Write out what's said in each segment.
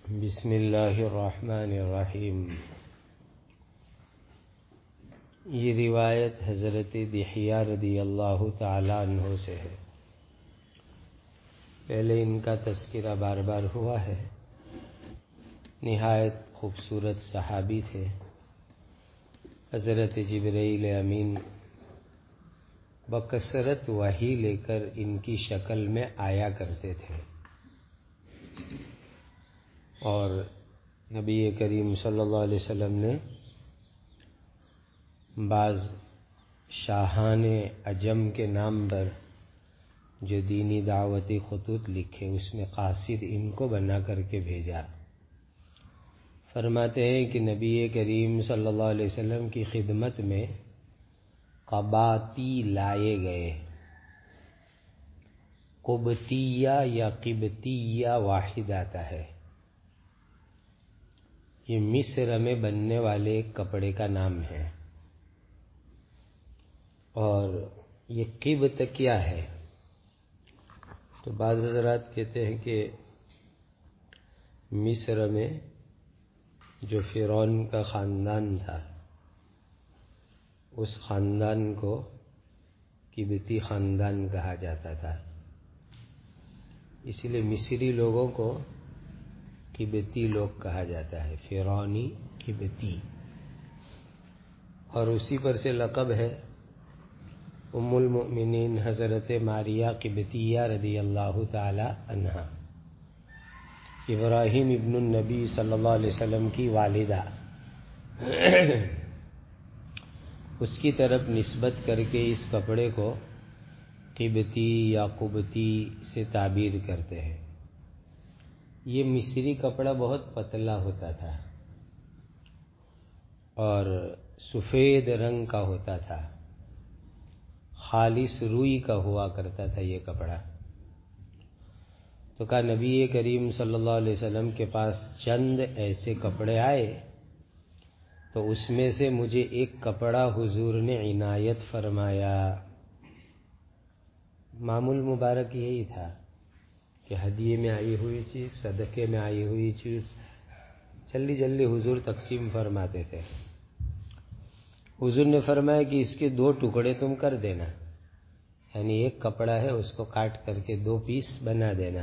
بسم اللہ الرحمن الرحیم۔ یہ روایت حضرت دحیہ رضی اللہ تعالی عنہ سے ہے۔ پہلے ان کا تذکرہ بار بار ہوا ہے۔ نہایت خوبصورت صحابی تھے۔ حضرت جبرائیل امین بکثرت وحی لے کر ان کی شکل میں آیا کرتے تھے، اور نبی کریم صلی اللہ علیہ وسلم نے بعض شاہان عجم کے نام پر جو دینی دعوتی خطوط لکھے، اس میں قاصد ان کو بنا کر کے بھیجا۔ فرماتے ہیں کہ نبی کریم صلی اللہ علیہ وسلم کی خدمت میں قباطی لائے گئے۔ قبطیہ یا قبطیہ واحد آتا ہے۔ یہ مصر میں بننے والے ایک کپڑے کا نام ہے۔ اور یہ قبط کیا ہے؟ تو بعض حضرات کہتے ہیں کہ مصر میں جو فرعون کا خاندان تھا، اس خاندان کو قبطی خاندان کہا جاتا تھا، اسی لیے مصری لوگوں کو قبطی لوگ کہا جاتا ہے، فرعونی قبطی۔ اور اسی پر سے لقب ہے ام المؤمنین حضرت ماریہ قبطیہ رضی اللہ تعالی عنہا، ابراہیم ابن النبی صلی اللہ علیہ وسلم کی والدہ۔ اس کی طرف نسبت کر کے اس کپڑے کو قبطی یا قبطی سے تعبیر کرتے ہیں۔ یہ مصری کپڑا بہت پتلا ہوتا تھا اور سفید رنگ کا ہوتا تھا، خالص روئی کا ہوا کرتا تھا یہ کپڑا۔ تو کہا نبی کریم صلی اللہ علیہ وسلم کے پاس چند ایسے کپڑے آئے، تو اس میں سے مجھے ایک کپڑا حضور نے عنایت فرمایا۔ معمول مبارک یہی تھا کہ ہدیے میں آئی ہوئی چیز، صدقے میں آئی ہوئی چیز جلدی جلدی حضور تقسیم فرماتے تھے۔ حضور نے فرمایا کہ اس کے 2 ٹکڑے تم کر دینا، یعنی ایک کپڑا ہے اس کو کاٹ کر کے 2 پیس بنا دینا،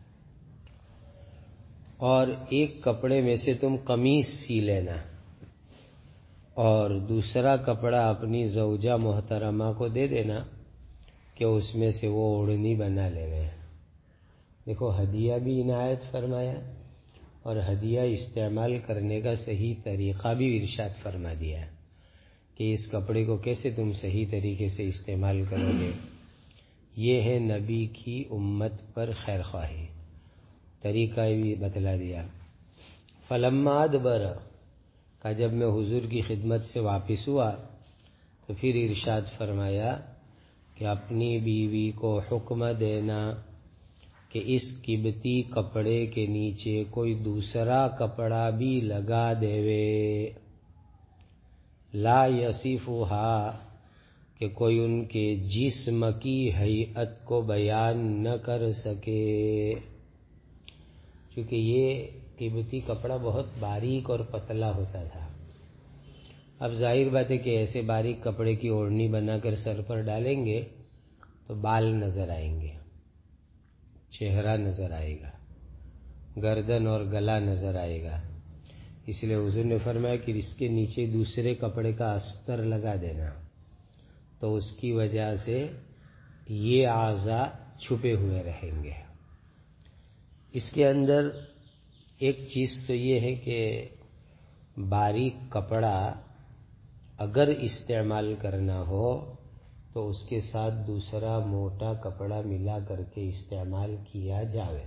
اور ایک کپڑے میں سے تم قمیص سی لینا، اور دوسرا کپڑا اپنی زوجہ محترمہ کو دے دینا کہ اس میں سے وہ اوڑھنی بنا لے گئے۔ دیکھو، ہدیہ بھی عنایت فرمایا اور ہدیہ استعمال کرنے کا صحیح طریقہ بھی ارشاد فرما دیا کہ اس کپڑے کو کیسے تم صحیح طریقے سے استعمال کرو گے۔ یہ ہے نبی کی امت پر خیر خواہی، طریقہ بھی بتلا دیا۔ فلما ادبر کا جب میں حضور کی خدمت سے واپس ہوا تو پھر ارشاد فرمایا کہ اپنی بیوی کو حکم دینا کہ اس قبطی کپڑے کے نیچے کوئی دوسرا کپڑا بھی لگا دیوے، لا یصفھا، کہ کوئی ان کے جسم کی ہیئت کو بیان نہ کر سکے، کیونکہ یہ قبطی کپڑا بہت باریک اور پتلا ہوتا تھا۔ اب ظاہر بات ہے کہ ایسے باریک کپڑے کی اوڑھنی بنا کر سر پر ڈالیں گے تو بال نظر آئیں گے، چہرہ نظر آئے گا، گردن اور گلا نظر آئے گا۔ اس لیے حضور نے فرمایا کہ اس کے نیچے دوسرے کپڑے کا استر لگا دینا، تو اس کی وجہ سے یہ اعضاء چھپے ہوئے رہیں گے۔ اس کے اندر ایک چیز تو یہ ہے کہ باریک کپڑا اگر استعمال کرنا ہو تو اس کے ساتھ دوسرا موٹا کپڑا ملا کر کے استعمال کیا جاوے۔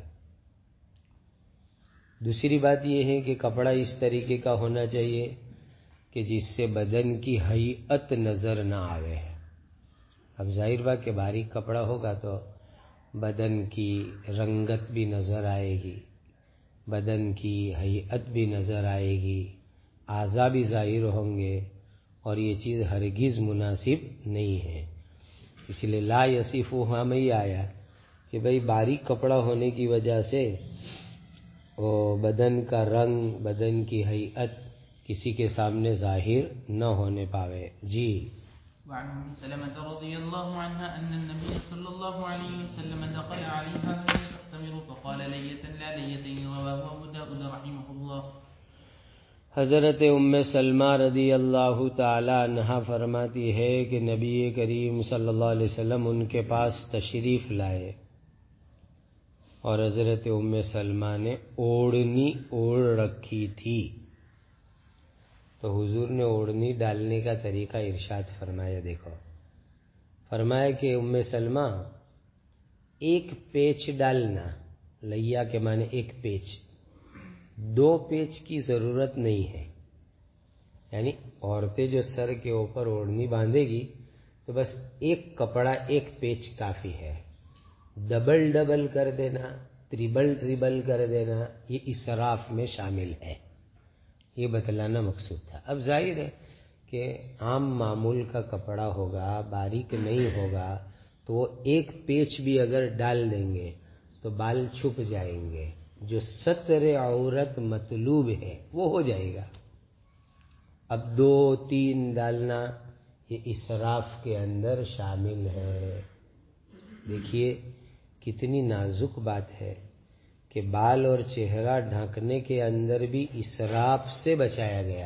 دوسری بات یہ ہے کہ کپڑا اس طریقے کا ہونا چاہیے کہ جس سے بدن کی ہیئت نظر نہ آوے۔ اب ظاہر بات کہ باریک کپڑا ہوگا تو بدن کی رنگت بھی نظر آئے گی، بدن کی ہیئت بھی نظر آئے گی، اعضاء بھی ظاہر ہوں گے، اور یہ چیز ہرگز مناسب نہیں ہے۔ اس لیے لا یصفھا میں یہ آیا کہ بھئی باریک کپڑا ہونے کی وجہ سے بدن کا رنگ، بدن کی ہیئت کسی کے سامنے ظاہر نہ ہونے پاوے. جی. وعن ام سلمة رضي الله عنها أن النبي صلى الله عليه وسلم دخل عليها وهي تختمر فقال لية لا ليتين. رواه أبو داود رحمه الله. حضرت ام سلمہ رضی اللہ تعالی عنہا فرماتی ہے کہ نبی کریم صلی اللہ علیہ وسلم ان کے پاس تشریف لائے اور حضرت ام سلمہ نے اوڑھنی اوڑھ رکھی تھی. تو حضور نے اوڑھنی ڈالنے کا طریقہ ارشاد فرمایا. دیکھو، فرمایا کہ ام سلمہ ایک پیچ ڈالنا، لیا کے معنی ایک پیچ، دو پیچ کی ضرورت نہیں ہے. یعنی عورتیں جو سر کے اوپر اوڑھنی باندھے گی تو بس ایک کپڑا ایک پیچ کافی ہے. ڈبل ڈبل کر دینا، ٹریبل کر دینا، یہ اسراف میں شامل ہے. یہ بتلانا مقصود تھا. اب ظاہر ہے کہ عام معمول کا کپڑا ہوگا، باریک نہیں ہوگا، تو وہ ایک پیچ بھی اگر ڈال دیں گے تو بال چھپ جائیں گے. جو ستر عورت مطلوب ہے وہ ہو جائے گا. اب 2-3 ڈالنا یہ اسراف کے اندر شامل ہے. دیکھیے کتنی نازک بات ہے کہ بال اور چہرہ ڈھانکنے کے اندر بھی اسراف سے بچایا گیا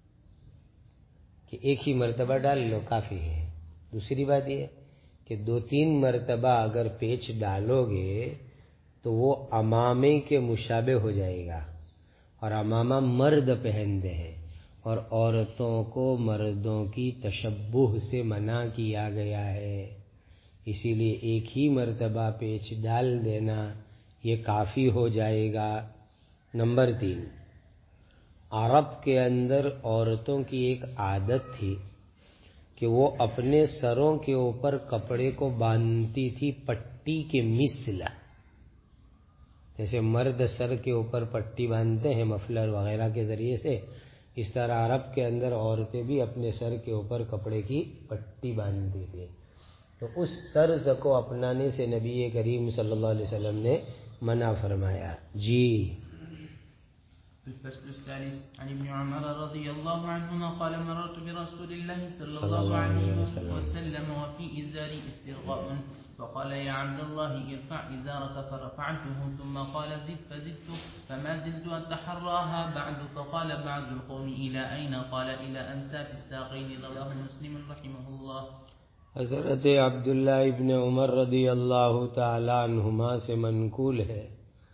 کہ ایک ہی مرتبہ ڈال لو کافی ہے. دوسری بات یہ کہ 2-3 مرتبہ اگر پیچ ڈالو گے تو وہ امامے کے مشابہ ہو جائے گا، اور امامہ مرد پہنتے ہیں اور عورتوں کو مردوں کی تشبہ سے منع کیا گیا ہے. اسی لیے ایک ہی مرتبہ پیچ ڈال دینا یہ کافی ہو جائے گا. نمبر 3، عرب کے اندر عورتوں کی ایک عادت تھی کہ وہ اپنے سروں کے اوپر کپڑے کو باندھتی تھی پٹی کے مثل. جیسے مرد سر کے اوپر پٹی باندھتے ہیں مفلر وغیرہ کے ذریعے سے، اس طرح عرب کے اندر عورتیں بھی اپنے سر کے اوپر کپڑے کی پٹی باندھتی تھی. تو اس طرز کو اپنانے سے نبی کریم صلی اللہ علیہ وسلم نے منع فرمایا. جی. الفصل الثالث عن ابن عمر رضي الله عنهما قال مررت برسول الله صلى الله عليه وسلم وفي إزاري استرغاء فقال يا عبد الله ارفع إزارك فرفعته ثم قال زد فزدت فما زلت أتحراها بعد فقال بعض القوم إلى أين قال إلى أنساف الساقين. رواه مسلم رحمه الله. حضرت عبداللہ ابن عمر رضی اللہ تعالی عنہما سے منقول ہے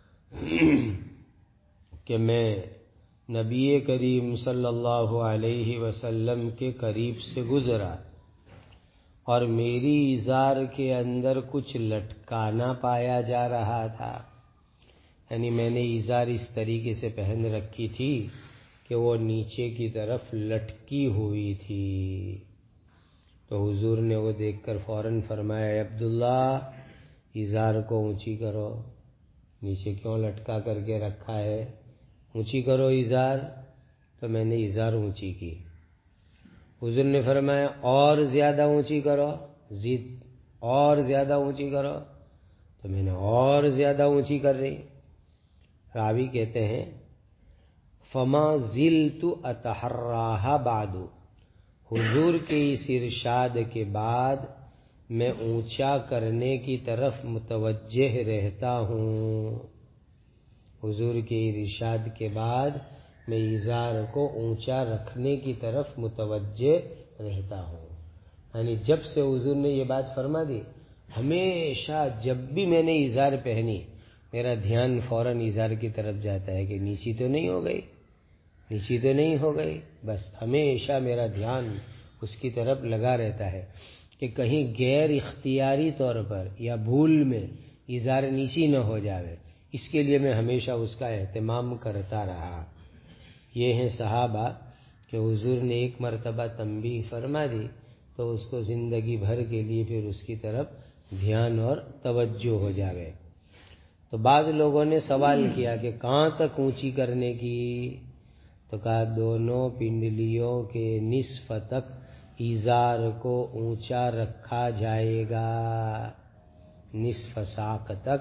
کہ میں نبی کریم صلی اللہ علیہ وسلم کے قریب سے گزرا اور میری ازار کے اندر کچھ لٹکانا پایا جا رہا تھا. یعنی میں نے ازار اس طریقے سے پہن رکھی تھی کہ وہ نیچے کی طرف لٹکی ہوئی تھی. تو حضور نے وہ دیکھ کر فوراً فرمایا عبداللہ ازار کو اونچی کرو، نیچے کیوں لٹکا کر کے رکھا ہے، اونچی کرو ازار. تو میں نے ازار اونچی کی. حضور نے فرمایا اور زیادہ اونچی کرو، زد، اور زیادہ اونچی کرو. تو میں نے اور زیادہ اونچی کر رہی. راوی کہتے ہیں فما زلت اتحراها بعد، حضور کے اس ارشاد کے بعد میں اونچا کرنے کی طرف متوجہ رہتا ہوں. حضور کے ارشاد کے بعد میں ازار کو اونچا رکھنے کی طرف متوجہ رہتا ہوں. یعنی جب سے حضور نے یہ بات فرما دی، ہمیشہ جب بھی میں نے ازار پہنی میرا دھیان فوراً ازار کی طرف جاتا ہے کہ نیچی تو نہیں ہو گئی، نیچی تو نہیں ہو گئی. بس ہمیشہ میرا دھیان اس کی طرف لگا رہتا ہے کہ کہیں غیر اختیاری طور پر یا بھول میں ازار نیچی نہ ہو جاوے. اس کے لیے میں ہمیشہ اس کا اہتمام کرتا رہا. یہ ہیں صحابہ کہ حضور نے ایک مرتبہ تنبیہ فرما دی تو اس کو زندگی بھر کے لیے پھر اس کی طرف دھیان اور توجہ ہو جاوے. تو بعض لوگوں نے سوال کیا کہ کہاں تک اونچی کرنے کی؟ تو کہا دونوں پنڈلیوں کے نصف تک ازار کو اونچا رکھا جائے گا، نصف ساق تک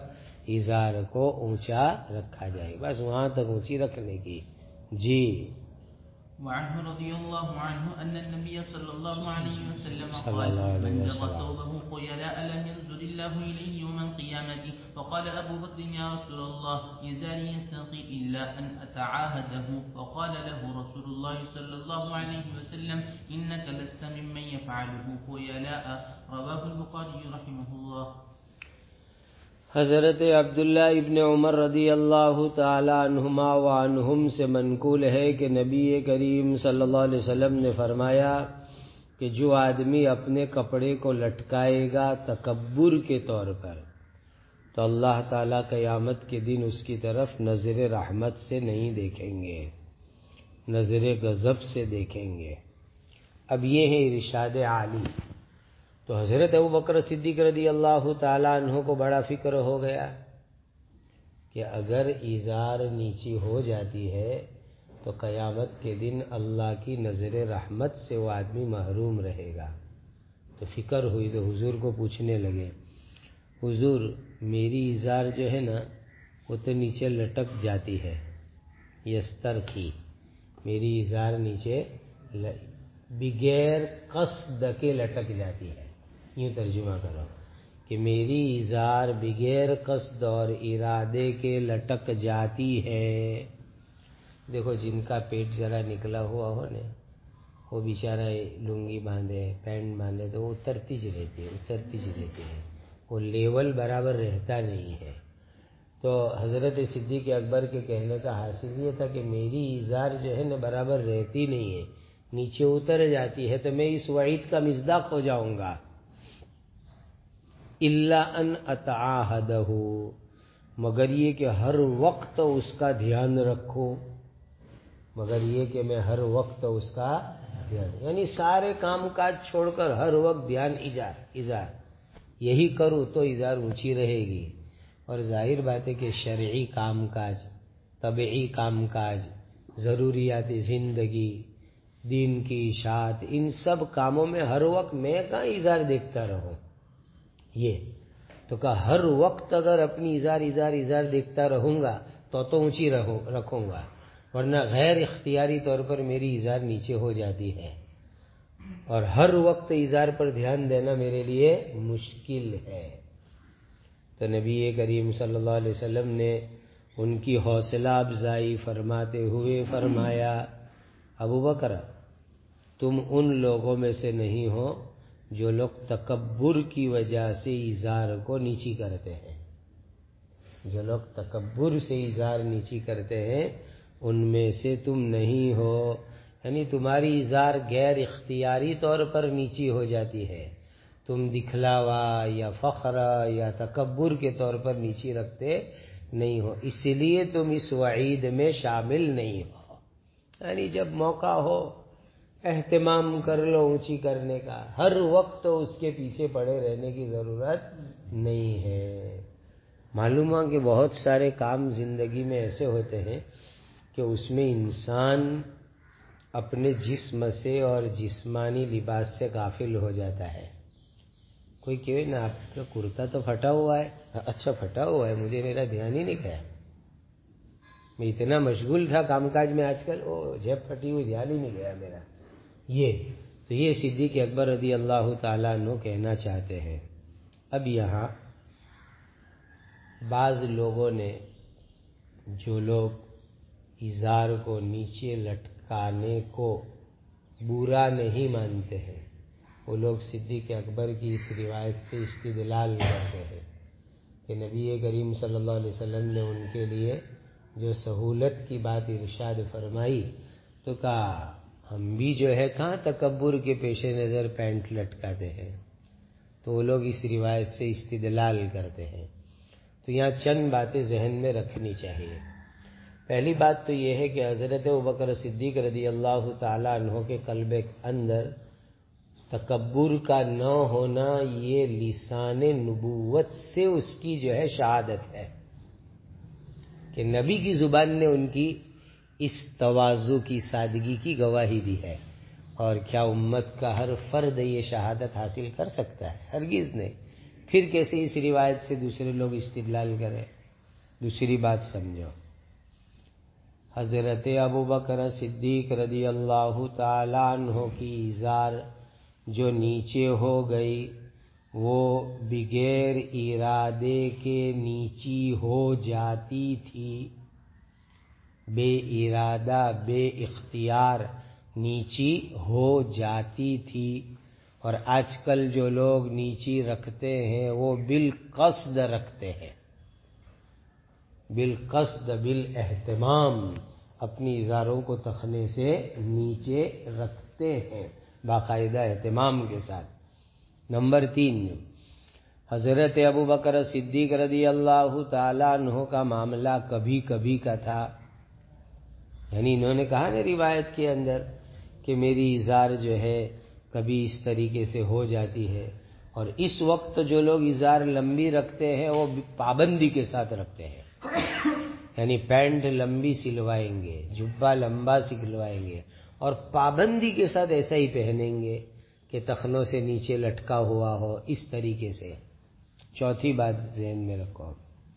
ازار کو اونچا رکھا جائے، بس وہاں تک اونچی رکھنے کی. جی. وعنه رضي الله عنه أن النبي صلى الله عليه وسلم صلى قال الله عليه من جر وسلم. ثوبه خيلاء لم ينزل الله إليه يوم القيامة. فقال أبو بكر يا رسول الله إزاري يستنقي إلا أن أتعاهده. فقال له رسول الله صلى الله عليه وسلم إنك لست ممن يفعله خيلاء. رواه البخاري رحمه الله. حضرت عبداللہ ابن عمر رضی اللہ تعالی عنہما وعنہم سے منقول ہے کہ نبی کریم صلی اللہ علیہ وسلم نے فرمایا کہ جو آدمی اپنے کپڑے کو لٹکائے گا تکبر کے طور پر تو اللہ تعالیٰ قیامت کے دن اس کی طرف نظر رحمت سے نہیں دیکھیں گے، نظر غضب سے دیکھیں گے. اب یہ ہے ارشاد عالی. تو حضرت ابوبکر صدیق رضی اللہ تعالیٰ عنہ کو بڑا فکر ہو گیا کہ اگر ازار نیچی ہو جاتی ہے تو قیامت کے دن اللہ کی نظر رحمت سے وہ آدمی محروم رہے گا. تو فکر ہوئی تو حضور کو پوچھنے لگے، حضور میری ازار جو ہے نا وہ تو نیچے لٹک جاتی ہے، یستر کی میری ازار نیچے بغیر قصد کے لٹک جاتی ہے. یوں ترجمہ کرو کہ میری ازار بغیر قصد اور ارادے کے لٹک جاتی ہے. دیکھو جن کا پیٹ ذرا نکلا ہوا ہو نا وہ بیچارہ لنگی باندھے پینٹ باندھے تو وہ اترتی رہتی ہے، وہ لیول برابر رہتا نہیں ہے. تو حضرت صدیق اکبر کے کہنے کا حاصل یہ تھا کہ میری ازار جو ہے نا برابر رہتی نہیں ہے، نیچے اتر جاتی ہے، تو میں اس وعید کا مصداق ہو جاؤں گا. الا ان اتعاہدہ، مگر یہ کہ ہر وقت اس کا دھیان رکھو، مگر یہ کہ میں ہر وقت اس کا دھیان، یعنی سارے کام کاج چھوڑ کر ہر وقت دھیان ازار یہی کروں تو ازار اونچی رہے گی. اور ظاہر بات ہے کہ شرعی کام کاج، طبعی کام کاج، ضروریات زندگی، دین کی اشاعت، ان سب کاموں میں ہر وقت میں کہاں ازار دیکھتا رہوں. یہ تو کہا ہر وقت اگر اپنی ازار دیکھتا رہوں گا تو اونچی رکھوں گا، ورنہ غیر اختیاری طور پر میری ازار نیچے ہو جاتی ہے، اور ہر وقت ازار پر دھیان دینا میرے لیے مشکل ہے. تو نبی کریم صلی اللہ علیہ وسلم نے ان کی حوصلہ افزائی فرماتے ہوئے فرمایا، ابو بکر تم ان لوگوں میں سے نہیں ہو جو لوگ تکبر کی وجہ سے ازار کو نیچی کرتے ہیں. جو لوگ تکبر سے ازار نیچی کرتے ہیں ان میں سے تم نہیں ہو، یعنی تمہاری ازار غیر اختیاری طور پر نیچی ہو جاتی ہے، تم دکھلاوا یا فخر یا تکبر کے طور پر نیچی رکھتے نہیں ہو، اس لیے تم اس وعید میں شامل نہیں ہو. یعنی جب موقع ہو اہتمام کر لو اونچی کرنے کا، ہر وقت اس کے پیچھے پڑے رہنے کی ضرورت نہیں ہے. معلوم ہوا کہ بہت سارے کام زندگی میں ایسے ہوتے ہیں کہ اس میں انسان اپنے جسم سے اور جسمانی لباس سے غافل ہو جاتا ہے. کوئی کہے نا آپ کا کرتا تو پھٹا ہوا ہے، اچھا پھٹا ہوا ہے، مجھے میرا دھیان ہی نہیں گیا، میں اتنا مشغول تھا کام کاج میں آج کل، جیب پھٹی ہوئی دھیان ہی نہیں گیا میرا. یہ صدیق اکبر رضی اللہ تعالیٰ عنہ کہنا چاہتے ہیں. اب یہاں بعض لوگوں نے، جو لوگ ازار کو نیچے لٹکانے کو برا نہیں مانتے ہیں، وہ لوگ صدیق اکبر کی اس روایت سے استدلال کرتے ہیں کہ نبی کریم صلی اللہ علیہ وسلم نے ان کے لیے جو سہولت کی بات ارشاد فرمائی تو کہا ہم بھی جو ہے کہاں تکبر کے پیش نظر پینٹ لٹکاتے ہیں. تو وہ لوگ اس روایت سے استدلال کرتے ہیں. تو یہاں چند باتیں ذہن میں رکھنی چاہیے. پہلی بات تو یہ ہے کہ حضرت ابوبکر صدیق رضی اللہ تعالیٰ عنہ کے قلب اندر تکبر کا نہ ہونا یہ لسان نبوت سے اس کی جو ہے شہادت ہے کہ نبی کی زبان نے ان کی اس تواضع کی سادگی کی گواہی دی ہے. اور کیا امت کا ہر فرد یہ شہادت حاصل کر سکتا ہے؟ ہرگز نہیں. پھر کیسے اس روایت سے دوسرے لوگ استدلال کریں؟ دوسری بات سمجھو، حضرت ابو بکر صدیق رضی اللہ تعالی عنہ کی ازار جو نیچے ہو گئی وہ بغیر ارادے کے نیچی ہو جاتی تھی، بے ارادہ بے اختیار نیچی ہو جاتی تھی، اور آج کل جو لوگ نیچی رکھتے ہیں وہ بالقصد رکھتے ہیں، بالقصد بالاہتمام اپنی ازاروں کو تخنے سے نیچے رکھتے ہیں باقاعدہ اہتمام کے ساتھ۔ نمبر 3، حضرت ابو بکر صدیق رضی اللہ تعالی عنہ کا معاملہ کبھی کبھی کا تھا، یعنی انہوں نے کہا نا روایت کے اندر کہ میری ازار جو ہے کبھی اس طریقے سے ہو جاتی ہے، اور اس وقت جو لوگ ازار لمبی رکھتے ہیں وہ پابندی کے ساتھ رکھتے ہیں، یعنی پینٹ لمبی سلوائیں گے، جبہ لمبا سلوائیں گے، اور پابندی کے ساتھ ایسا ہی پہنیں گے کہ تخنوں سے نیچے لٹکا ہوا ہو، اس طریقے سے۔ چوتھی بات ذہن میں رکھو،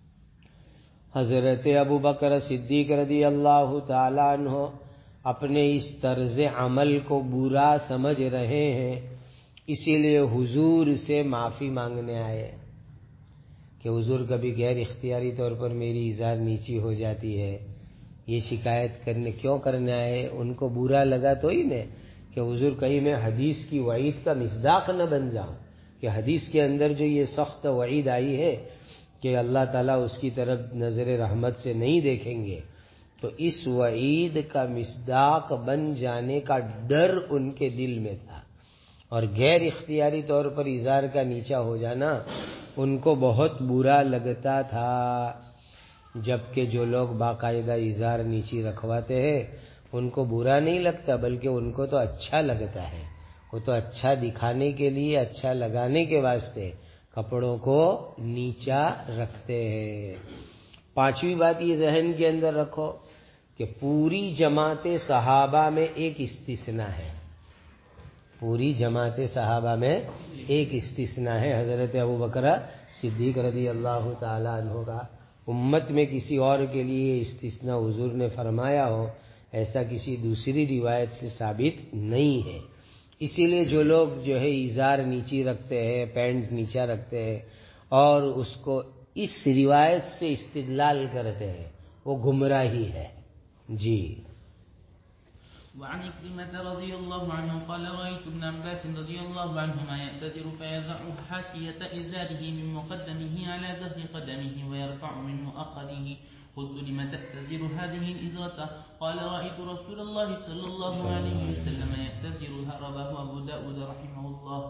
حضرت ابو بکر صدیق رضی اللہ تعالی عنہ اپنے اس طرز عمل کو برا سمجھ رہے ہیں، اسی لیے حضور سے معافی مانگنے آئے کہ حضور کبھی غیر اختیاری طور پر میری ازار نیچی ہو جاتی ہے، یہ شکایت کرنے کیوں کرنے آئے؟ ان کو برا لگا تو ہی نہیں کہ حضور کہیں میں حدیث کی وعید کا مصداق نہ بن جاؤں، کہ حدیث کے اندر جو یہ سخت وعید آئی ہے کہ اللہ تعالیٰ اس کی طرف نظر رحمت سے نہیں دیکھیں گے، تو اس وعید کا مصداق بن جانے کا ڈر ان کے دل میں تھا، اور غیر اختیاری طور پر ازار کا نیچا ہو جانا ان کو بہت برا لگتا تھا، جبکہ جو لوگ باقاعدہ ازار نیچی رکھواتے ہیں ان کو برا نہیں لگتا، بلکہ ان کو تو اچھا لگتا ہے، وہ تو اچھا دکھانے کے لیے، اچھا لگانے کے واسطے کپڑوں کو نیچا رکھتے ہیں۔ پانچویں بات یہ ذہن کے اندر رکھو کہ پوری جماعت صحابہ میں ایک استثناء ہے، پوری جماعت صحابہ میں ایک استثناء ہے، حضرت ابو بکر صدیق رضی اللہ تعالی عنہ کا۔ امت میں کسی اور کے لیے استثناء حضور نے فرمایا ہو ایسا کسی دوسری روایت سے ثابت نہیں ہے، اسی لیے جو لوگ جو ہے ازار نیچی رکھتے ہیں، پینٹ نیچا رکھتے ہیں اور اس کو اس روایت سے استدلال کرتے ہیں وہ گمراہی ہے۔ جی وعن عكرمة رضي الله عنه قال رأيت ابن عباس رضي الله عنهما يأتزر فيضع حاشية إزاره من مقدمه على ظهر قدمه ويرفع من مؤخره، قلت لم تأتزر هذه الإزرة؟ قال رأيت رسول الله صلى الله عليه وسلم يأتزرها، رواه أبو داود رحمه الله۔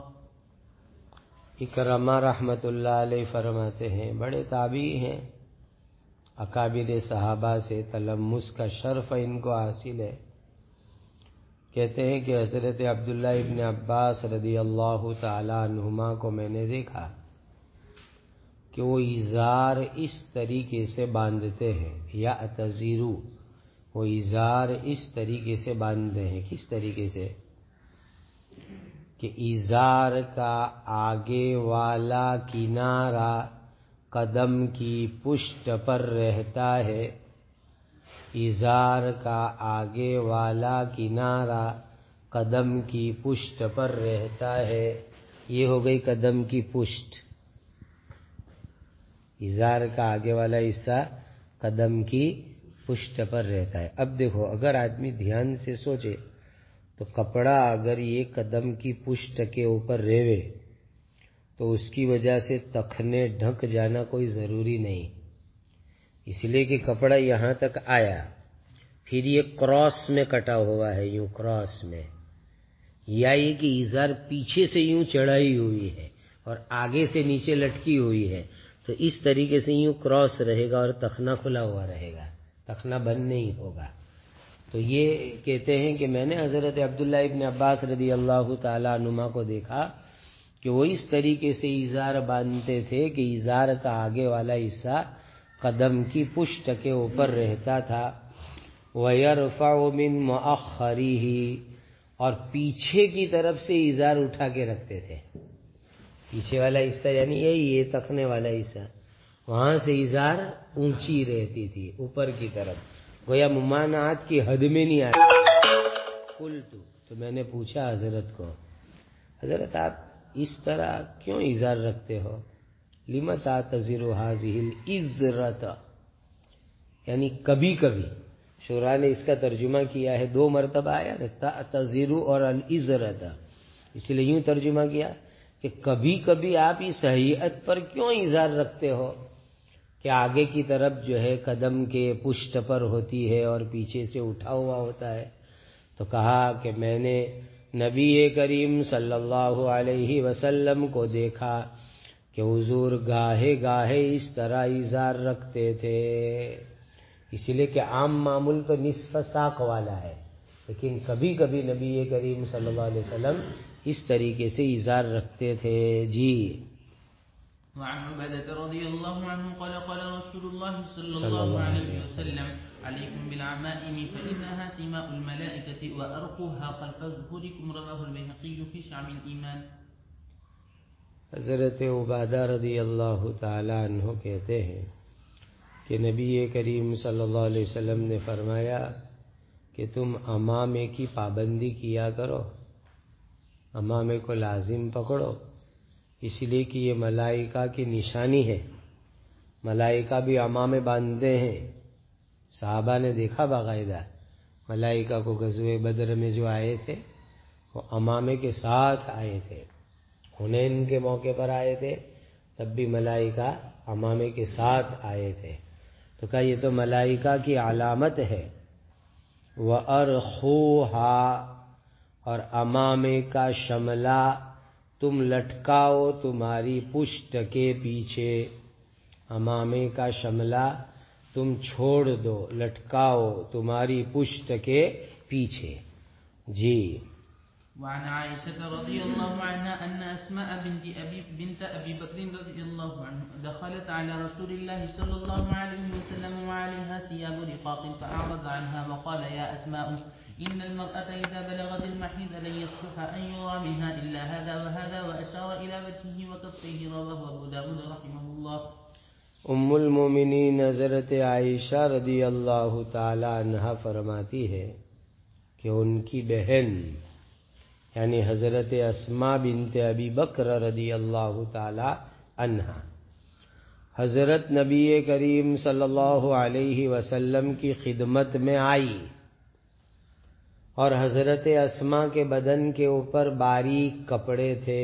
اکرمہ رحمت اللہ علیہ فرماتے ہیں، بڑے تابعی ہیں، اکابر صحابہ سے تلمس کا شرف ان کو حاصل ہے۔ کہتے ہیں کہ حضرت عبداللہ ابن عباس رضی اللہ تعالی عنہما کو میں نے دیکھا کہ وہ ازار اس طریقے سے باندھتے ہیں، یا اتزیرو، وہ ازار اس طریقے سے باندھتے ہیں۔ کس طریقے سے؟ کہ ازار کا آگے والا کنارہ قدم کی پشت پر رہتا ہے، ازار کا آگے والا کنارہ قدم کی پشت پر رہتا ہے، یہ ہو گئی قدم کی پشت، ازار کا آگے والا حصہ قدم کی پشت پر رہتا ہے۔ اب دیکھو اگر آدمی دھیان سے سوچے تو کپڑا اگر یہ قدم کی پشت کے اوپر رہے تو اس کی وجہ سے تخنے ڈھک جانا کوئی ضروری نہیں، اس لیے کہ کپڑا یہاں تک آیا، پھر یہ کراس میں کٹا ہوا ہے، یوں کراس میں، یا یہ کہ ازار پیچھے سے یوں چڑھائی ہوئی ہے اور آگے سے نیچے لٹکی ہوئی ہے، تو اس طریقے سے یوں کراس رہے گا اور تخنا کھلا ہوا رہے گا، تخنا بند نہیں ہوگا۔ تو یہ کہتے ہیں کہ میں نے حضرت عبداللہ ابن عباس رضی اللہ تعالی عنہما کو دیکھا کہ وہ اس طریقے سے ازار باندھتے تھے کہ ازار کا آگے والا حصہ قدم کی پشت کے اوپر رہتا تھا، وَيَرْفَعُ مِن مُؤَخَّرِهِ، اور پیچھے کی طرف سے ازار اٹھا کے رکھتے تھے، پیچھے والا حصہ یعنی یہ تخنے والا حصہ وہاں سے ازار اونچی رہتی تھی اوپر کی طرف، گویا ممانعت کی حد میں نہیں آتی۔ قلت، تو میں نے پوچھا حضرت کو، حضرت آپ اس طرح کیوں ازار رکھتے ہو؟ لم تعتذر هذه الازرۃ، یعنی کبھی کبھی، شعراء نے اس کا ترجمہ کیا ہے، 2 مرتبہ آیا نا تعتذر اور الازرۃ، اس لیے یوں ترجمہ کیا کہ کبھی کبھی آپ اس ہیئت پر کیوں ازار رکھتے ہو کہ آگے کی طرف جو ہے قدم کے پشت پر ہوتی ہے اور پیچھے سے اٹھا ہوا ہوتا ہے۔ تو کہا کہ میں نے نبی کریم صلی اللہ علیہ وسلم کو دیکھا کہ حضور گاہے گاہے اس طرح ازار رکھتے تھے، اسی لیے کہ عام معمول تو نصف ساق والا ہے، لیکن کبھی کبھی نبی کریم صلی اللہ علیہ وسلم اس طریقے سے ازار رکھتے تھے۔ جی۔ وعن عبادة رضي الله عنه قال قال رسول الله صلى الله عليه وسلم عليكم بالعمائم فإنها سماء الملائكة وأرقها خلف ظهوركم، رواه البيهقي في شعب الإيمان۔ حضرت عبادہ رضی اللہ تعالی عنہ کہتے ہیں کہ نبی کریم صلی اللہ علیہ وسلم نے فرمایا کہ تم امامے کی پابندی کیا کرو، امامے کو لازم پکڑو، اس لیے کہ یہ ملائکہ کی نشانی ہے، ملائکہ بھی امامے باندھتے ہیں۔ صحابہ نے دیکھا باقاعدہ ملائکہ کو غزوہ بدر میں جو آئے تھے وہ امامے کے ساتھ آئے تھے، حنین کے موقع پر آئے تھے تب بھی ملائکہ امامے کے ساتھ آئے تھے۔ تو کہا یہ تو ملائکہ کی علامت ہے۔ وَأَرْخُوهَا، اور امامے کا شملہ تم لٹکاؤ تمہاری پشت کے پیچھے، امامے کا شملہ تم چھوڑ دو، لٹکاؤ تمہاری پشت کے پیچھے۔ جی۔ وعن عائشة رضي الله عنها أن أسماء بنت أبي بكر رضي الله عنه دخلت على رسول الله صلى الله عليه وسلم وعليها ثياب رقاق فأعرض عنها وقال يا أسماء إن المرأة إذا بلغت المحيض لن يصلح أن يرى منها إلا هذا وهذا، وأشار إلى وجهه وكفيه، رواه أبو داود رحمه الله۔ ام المومنین حضرت عائشہ رضی اللہ تعالی عنہا فرماتی ہے کہ ان کی بہن یعنی حضرت اسماء بنت ابی بکر رضی اللہ تعالی عنہا حضرت نبی کریم صلی اللہ علیہ وسلم کی خدمت میں آئی، اور حضرت اسماء کے بدن کے اوپر باریک کپڑے تھے،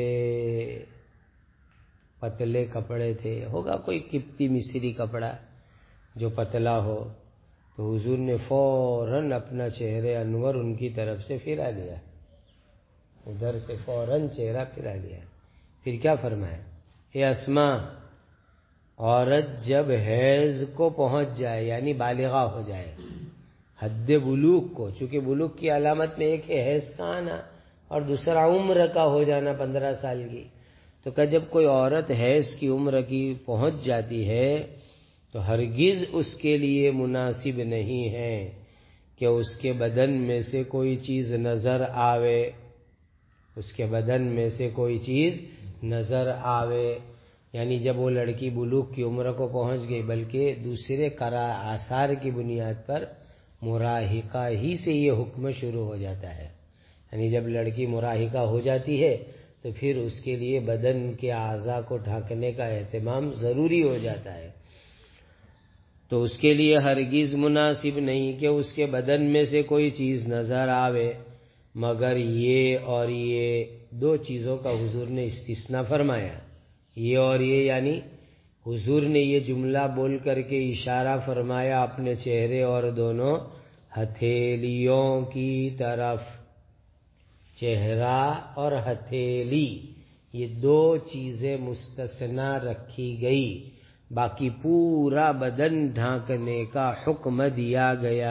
پتلے کپڑے تھے، ہوگا کوئی قبطی مصری کپڑا جو پتلا ہو، تو حضور نے فوراً اپنا چہرے انور ان کی طرف سے پھرا لیا، ادھر سے فوراً چہرہ پھرا لیا، پھر کیا فرمایا؟ اے اسماء، عورت جب حیض کو پہنچ جائے یعنی بالغہ ہو جائے، حد بلوغ کو، چونکہ بلوغ کی علامت میں ایک ہے حیض کا آنا اور دوسرا عمر کا ہو جانا 15 سال کی، تو کہ جب کوئی عورت حیض کی عمر کی پہنچ جاتی ہے تو ہرگز اس کے لیے مناسب نہیں ہے کہ اس کے بدن میں سے کوئی چیز نظر آوے، اس کے بدن میں سے کوئی چیز نظر آوے، یعنی جب وہ لڑکی بلوغ کی عمر کو پہنچ گئی، بلکہ دوسرے آثار کی بنیاد پر مراہقہ ہی سے یہ حکم شروع ہو جاتا ہے، یعنی جب لڑکی مراہقہ ہو جاتی ہے تو پھر اس کے لیے بدن کے اعضاء کو ڈھانکنے کا اہتمام ضروری ہو جاتا ہے، تو اس کے لیے ہرگز مناسب نہیں کہ اس کے بدن میں سے کوئی چیز نظر آوے مگر یہ اور یہ 2 چیزوں کا حضور نے استثناء فرمایا، یہ اور یہ یعنی حضور نے یہ جملہ بول کر کے اشارہ فرمایا اپنے چہرے اور دونوں ہتھیلیوں کی طرف، چہرہ اور ہتھیلی یہ 2 چیزیں مستثنا رکھی گئی، باقی پورا بدن ڈھانکنے کا حکم دیا گیا۔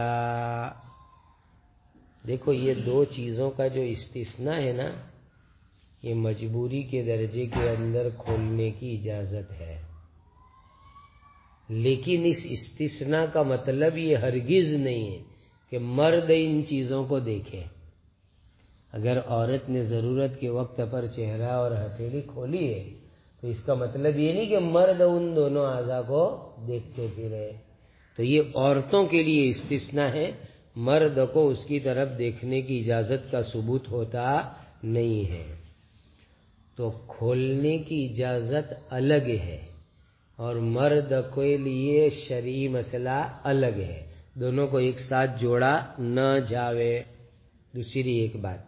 دیکھو یہ 2 چیزوں کا جو استثناء ہے نا، یہ مجبوری کے درجے کے اندر کھولنے کی اجازت ہے، لیکن اس استثناء کا مطلب یہ ہرگز نہیں ہے کہ مرد ان چیزوں کو دیکھے۔ اگر عورت نے ضرورت کے وقت پر چہرہ اور ہتھیلی کھولی ہے تو اس کا مطلب یہ نہیں کہ مرد ان دونوں اعضاء کو دیکھتے پھرے، تو یہ عورتوں کے لیے استثناء ہے، مرد کو اس کی طرف دیکھنے کی اجازت کا ثبوت ہوتا نہیں ہے۔ تو کھولنے کی اجازت الگ ہے اور مرد کے لیے شرعی مسئلہ الگ ہے، دونوں کو ایک ساتھ جوڑا نہ جاوے۔ دوسری ایک بات،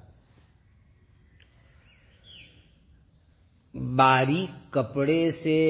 باریک کپڑے سے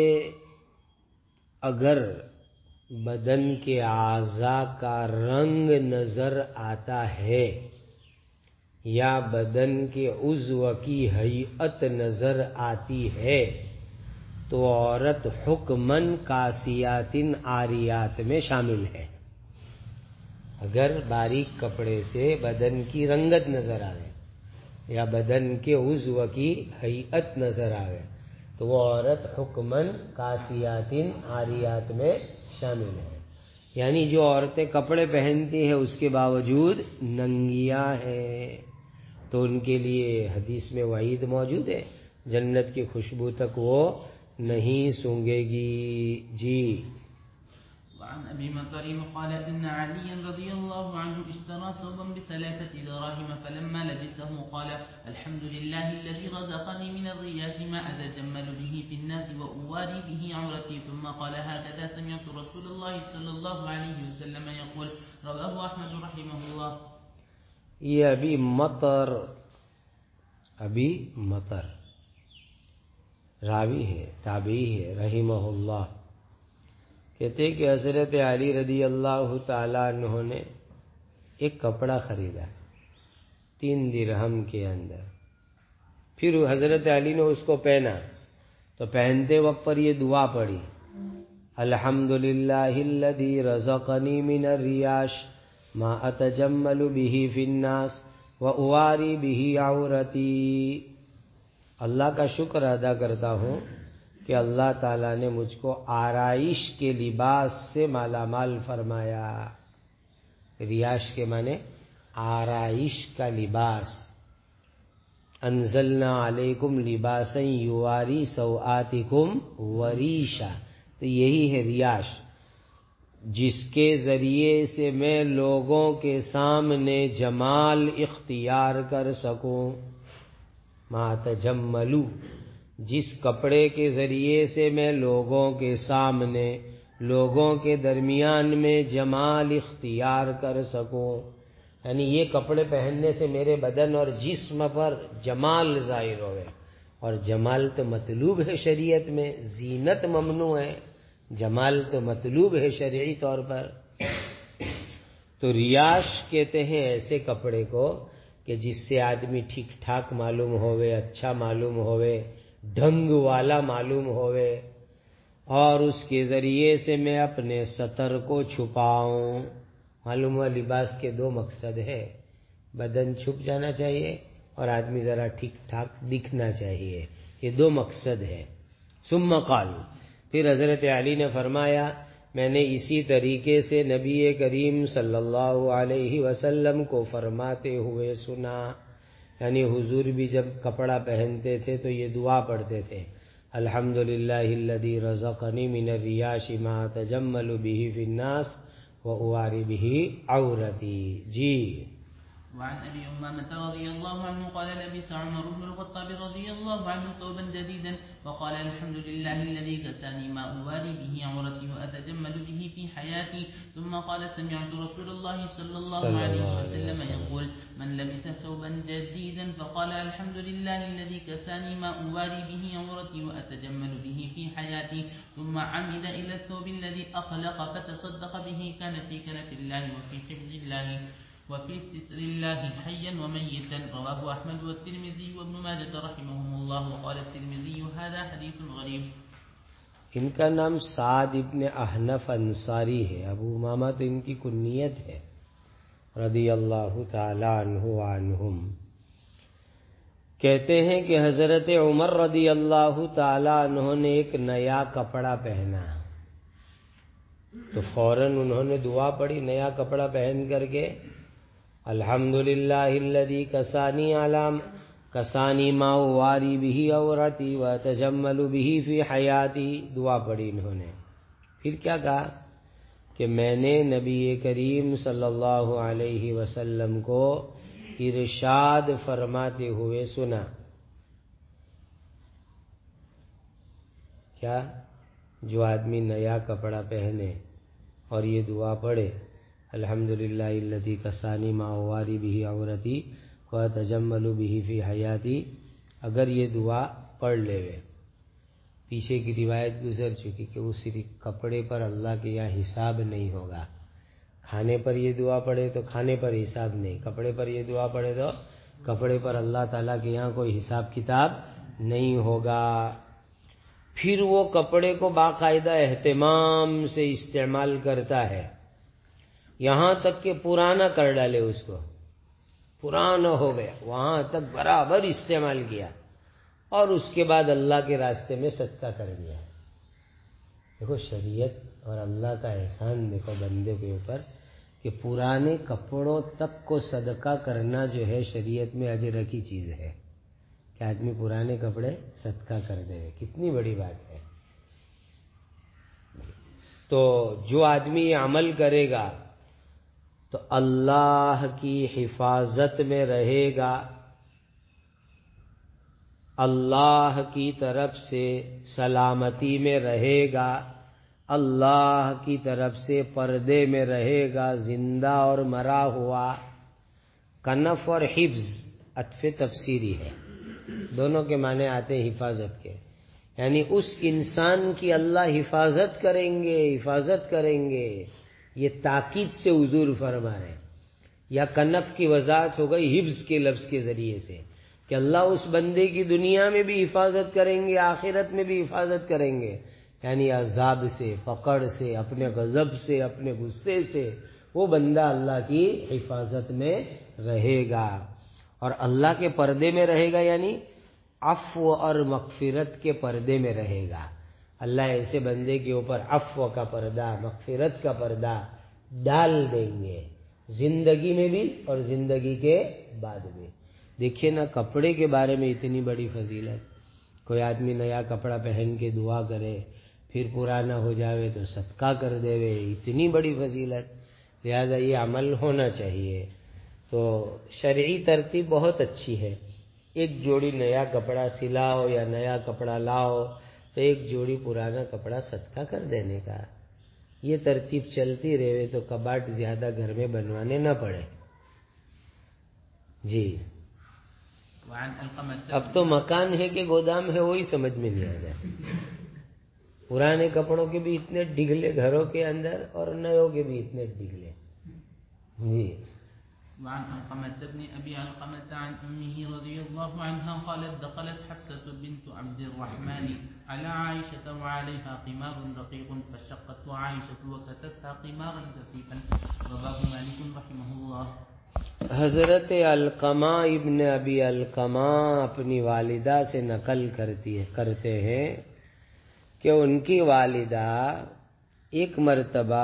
اگر بدن کے اعضاء کا رنگ نظر آتا ہے یا بدن کے عضو کی ہیئت نظر آتی ہے تو عورت حکماً کاسیات عاریات میں شامل ہے۔ اگر باریک کپڑے سے بدن کی رنگت نظر آئے یا بدن کے عضو کی ہیئت نظر آئے تو وہ عورت حکماً کاسیات عاریات میں شامل ہے، یعنی جو عورتیں کپڑے پہنتی ہیں اس کے باوجود ننگیاں ہیں تو ان کے لیے حدیث میں وعید موجود ہے، جنت کی خوشبو تک وہ نہیں سونگے گی۔ جی وعن أبي مكرم قال إن عليا رضي الله عنه اشترى ثوبا ب3 دراهم فلما لبسه قال الحمد لله الذي رزقني من الرياش ما أتجمل به في الناس وأواري به عورتي ثم قال هكذا سمعت رسول الله صلى الله عليه وسلم يقول رواه أحمد رحمه الله۔ یہ ابی مطر راوی ہے، تابعی ہے رحمہ اللہ، کہتے کہ حضرت علی رضی اللہ تعالیٰ عنہ نے ایک کپڑا خریدا 3 درہم کے اندر، پھر حضرت علی نے اس کو پہنا تو پہنتے وقت پر یہ دعا پڑھی الحمدللہ الذی رزقنی من الریاش ما اتجمل به فی الناس واواری به عورتی، اللہ کا شکر ادا کرتا ہوں کہ اللہ تعالیٰ نے مجھ کو آرائش کے لباس سے مالا مال فرمایا۔ ریاش کے معنی آرائش کا لباس، انزلنا علیکم لباسا یواری سوآتکم وریشا، تو یہی ہے ریاش، جس کے ذریعے سے میں لوگوں کے سامنے جمال اختیار کر سکوں۔ ما تجملو، جس کپڑے کے ذریعے سے میں لوگوں کے سامنے، لوگوں کے درمیان میں جمال اختیار کر سکوں، یعنی یہ کپڑے پہننے سے میرے بدن اور جسم پر جمال ظاہر ہوئے، اور جمال تو مطلوب ہے شریعت میں، زینت ممنوع ہے، جمال تو مطلوب ہے شرعی طور پر۔ تو ریاش کہتے ہیں ایسے کپڑے کو کہ جس سے آدمی ٹھیک ٹھاک معلوم ہوئے، اچھا معلوم ہوئے، ڈھنگ والا معلوم ہوئے، اور اس کے ذریعے سے میں اپنے سطر کو چھپاؤں۔ معلوم ہوا لباس کے 2 مقصد ہے، بدن چھپ جانا چاہیے اور آدمی ذرا ٹھیک ٹھاک دکھنا چاہیے، یہ 2 مقصد ہے۔ ثم قال، پھر حضرت علی نے فرمایا میں نے اسی طریقے سے نبی کریم صلی اللہ علیہ وسلم کو فرماتے ہوئے سنا، یعنی حضور بھی جب کپڑا پہنتے تھے تو یہ دعا پڑھتے تھے الحمدللہ الذی رزقنی من الریاش ما تجمل به فی الناس واواری به عورتی۔ جی وعن أبي أمامة رضي الله عنه قال لبس عمر بن الخطاب رضي الله عنه ثوبا جديدا وقال الحمد لله الذي كساني ما أواري به عورتي وأتجمل به في حياتي، ثم قال سمعت رسول الله صلى الله عليه وسلم يقول من لبس ثوبا جديدا فقال الحمد لله الذي كساني ما أواري به عورتي وأتجمل به في حياتي، ثم عمد إلى الثوب الذي أخلق فتصدق به كان في كنف الله وفي حفظ الله وفي ستر الله حيا وميتا، رواه أحمد والترمذي وابن ماجه رحمهم الله، وقال الترمذي هذا حديث غريب۔ ان کا نام سعد ابن احنف انصاری ہے، ابو امامہ تو ان کی کنیت ہے رضی اللہ تعالی عنہ وعنہم۔ کہتے ہیں کہ حضرت عمر رضی اللہ تعالی عنہ نے ایک نیا کپڑا پہنا تو فوراً انہوں نے دعا پڑھی نیا کپڑا پہن کر کے الحمدللہ الذی کسانی کسانی ما واری بھی عورتی وتجمل بھی فی حیاتی، دعا پڑھی انہوں نے. پھر کیا کہا کہ میں نے نبی کریم صلی اللہ علیہ وسلم کو ارشاد فرماتے ہوئے سنا. کیا؟ جو آدمی نیا کپڑا پہنے اور یہ دعا پڑھے الحمدللہ الذی کسانی ما واری بھی عورتی وتجمل بھی فی حیاتی، اگر یہ دعا پڑھ لے، پیچھے کی روایت گزر چکی کہ اس کپڑے پر اللہ کے یہاں حساب نہیں ہوگا. کھانے پر یہ دعا پڑھے تو کھانے پر حساب نہیں، کپڑے پر یہ دعا پڑھے تو کپڑے پر اللہ تعالیٰ کے یہاں کوئی حساب کتاب نہیں ہوگا. پھر وہ کپڑے کو باقاعدہ اہتمام سے استعمال کرتا ہے، یہاں تک کہ پرانا کر ڈالے، اس کو پرانا ہو گیا وہاں تک برابر استعمال کیا، اور اس کے بعد اللہ کے راستے میں صدقہ کر دیا. دیکھو شریعت اور اللہ کا احسان دیکھو بندے کے اوپر کہ پرانے کپڑوں تک کو صدقہ کرنا جو ہے شریعت میں اجر کی چیز ہے کہ آدمی پرانے کپڑے صدقہ کر دے. کتنی بڑی بات ہے. تو جو آدمی یہ عمل کرے گا تو اللہ کی حفاظت میں رہے گا، اللہ کی طرف سے سلامتی میں رہے گا، اللہ کی طرف سے پردے میں رہے گا، زندہ اور مرا ہوا. کنف اور حفظ عطف تفسیری ہے، دونوں کے معنی آتے ہیں حفاظت کے، یعنی اس انسان کی اللہ حفاظت کریں گے، حفاظت کریں گے. یہ تاکید سے حضور فرما رہے ہیں. یا کنف کی وضاحت ہو گئی حفظ کے لفظ کے ذریعے سے کہ اللہ اس بندے کی دنیا میں بھی حفاظت کریں گے، آخرت میں بھی حفاظت کریں گے. یعنی عذاب سے، پکڑ سے، اپنے غضب سے، اپنے غصے سے وہ بندہ اللہ کی حفاظت میں رہے گا، اور اللہ کے پردے میں رہے گا، یعنی عفو اور مغفرت کے پردے میں رہے گا. اللہ ایسے بندے کے اوپر عفو کا پردہ، مغفرت کا پردہ ڈال دیں گے، زندگی میں بھی اور زندگی کے بعد بھی. دیکھیے نا کپڑے کے بارے میں اتنی بڑی فضیلت. کوئی آدمی نیا کپڑا پہن کے دعا کرے، پھر پرانا ہو جاوے تو صدقہ کر دے، اتنی بڑی فضیلت. لہذا یہ عمل ہونا چاہیے. تو شرعی ترتیب بہت اچھی ہے. ایک جوڑی نیا کپڑا سلاؤ یا نیا کپڑا لاؤ تو ایک جوڑی پرانا کپڑا صدقہ کر دینے کا. یہ ترتیب چلتی رہے تو کباٹ زیادہ گھر میں بنوانے نہ پڑے. جی اب تو مکان ہے کہ گودام ہے وہی سمجھ میں نہیں آ جائے. پرانے کپڑوں کے بھی اتنے ڈگلے گھروں کے اندر اور نیوں کے بھی اتنے ڈگلے. جی وعن علقمة بن أبي علقمة عن أمه رضي الله عنها قالت دخلت حفصة بنت عبد الرحمن على عائشة وعليها قمار رقيق فشقته عائشة وكستها قمارا كثيفا. رواه مالك رحمه الله. حضرت علقمہ ابن ابی علقمہ اپنی والدہ سے نقل کرتے ہیں کہ ان کی والدہ ایک مرتبہ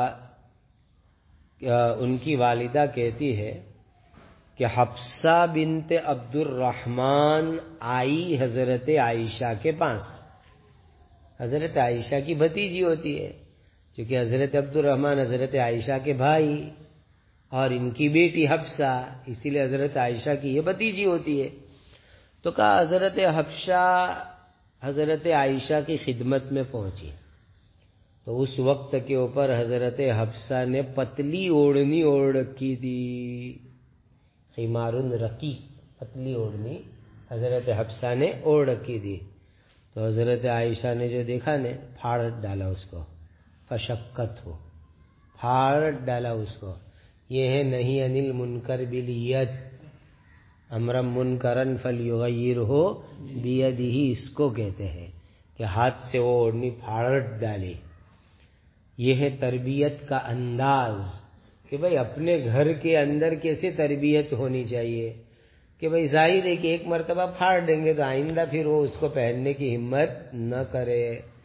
ان کی والدہ کہتی ہے کہ حفصہ بنت عبد الرحمن آئی حضرت عائشہ کے پاس. حضرت عائشہ کی بھتیجی ہوتی ہے کیونکہ حضرت عبد الرحمن حضرت عائشہ کے بھائی اور ان کی بیٹی حفصہ، اسی لیے حضرت عائشہ کی یہ بھتیجی ہوتی ہے. تو کہا حضرت حفصہ حضرت عائشہ کی خدمت میں پہنچی تو اس وقت کے اوپر حضرت حفصہ نے پتلی اوڑھنی اوڑھ رکھی تھی. خمار رقیق، پتلی اوڑھنی حضرت حفصہ نے اوڑھ رکھی تھی. تو حضرت عائشہ نے جو دیکھا نے پھاڑ ڈالا اس کو، فشقت ہو، پھاڑ ڈالا اس کو. یہ ہے نہیں انل منکر بالید، امرم منکرن فلیغیرہ بیدہ، اس کو کہتے ہیں کہ ہاتھ سے وہ اوڑھنی پھاڑ ڈالی. یہ ہے تربیت کا انداز کہ بھئی اپنے گھر کے اندر کیسے تربیت ہونی چاہیے کہ بھئی ظاہر ہے کہ ایک مرتبہ پھاڑ دیں گے تو آئندہ پھر وہ اس کو پہننے کی ہمت نہ کرے.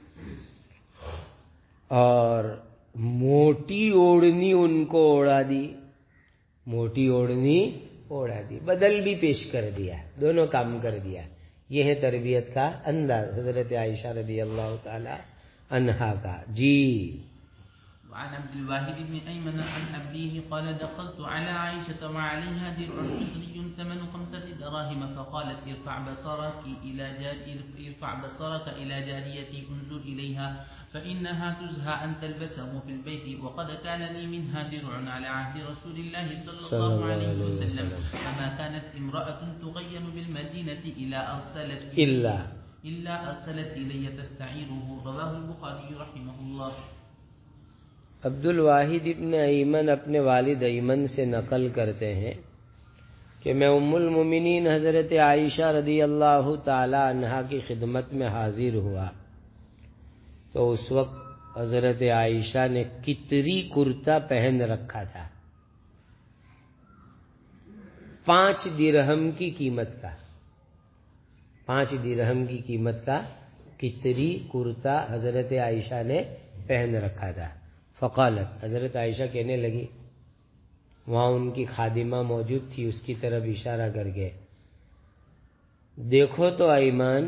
اور موٹی اوڑھنی ان کو اوڑھا دی، موٹی اوڑھنی اوڑھا دی، بدل بھی پیش کر دیا، دونوں کام کر دیا. یہ ہے تربیت کا انداز حضرت عائشہ رضی اللہ تعالی عنہا کا. جی. وعن عبد الواحد بن أيمن عن أبيه قال دخلت على عائشة وعليها درع فطري ثمن 5 دراهم فقالت ارفع بصرك إلى جاريتي انظر إليها فإنها تزهى أن تلبسه في البيت وقد كان لي منها درع على عهد رسول الله صلى الله عليه وسلم فما كانت امرأة تغين بالمدينة إلا أرسلت إلي تستعيره. رواه البخاري رحمه الله. عبد الواحد ابن ایمن اپنے والد ایمن سے نقل کرتے ہیں کہ میں ام المومنین حضرت عائشہ رضی اللہ تعالی عنہا کی خدمت میں حاضر ہوا تو اس وقت حضرت عائشہ نے کتری کرتا پہن رکھا تھا، 5 درہم کی قیمت کا، 5 درہم کی قیمت کا کتری کرتا حضرت عائشہ نے پہن رکھا تھا. فقالت، حضرت عائشہ کہنے لگی، وہاں ان کی خادمہ موجود تھی، اس کی طرف اشارہ کر کے، دیکھو تو ایمان،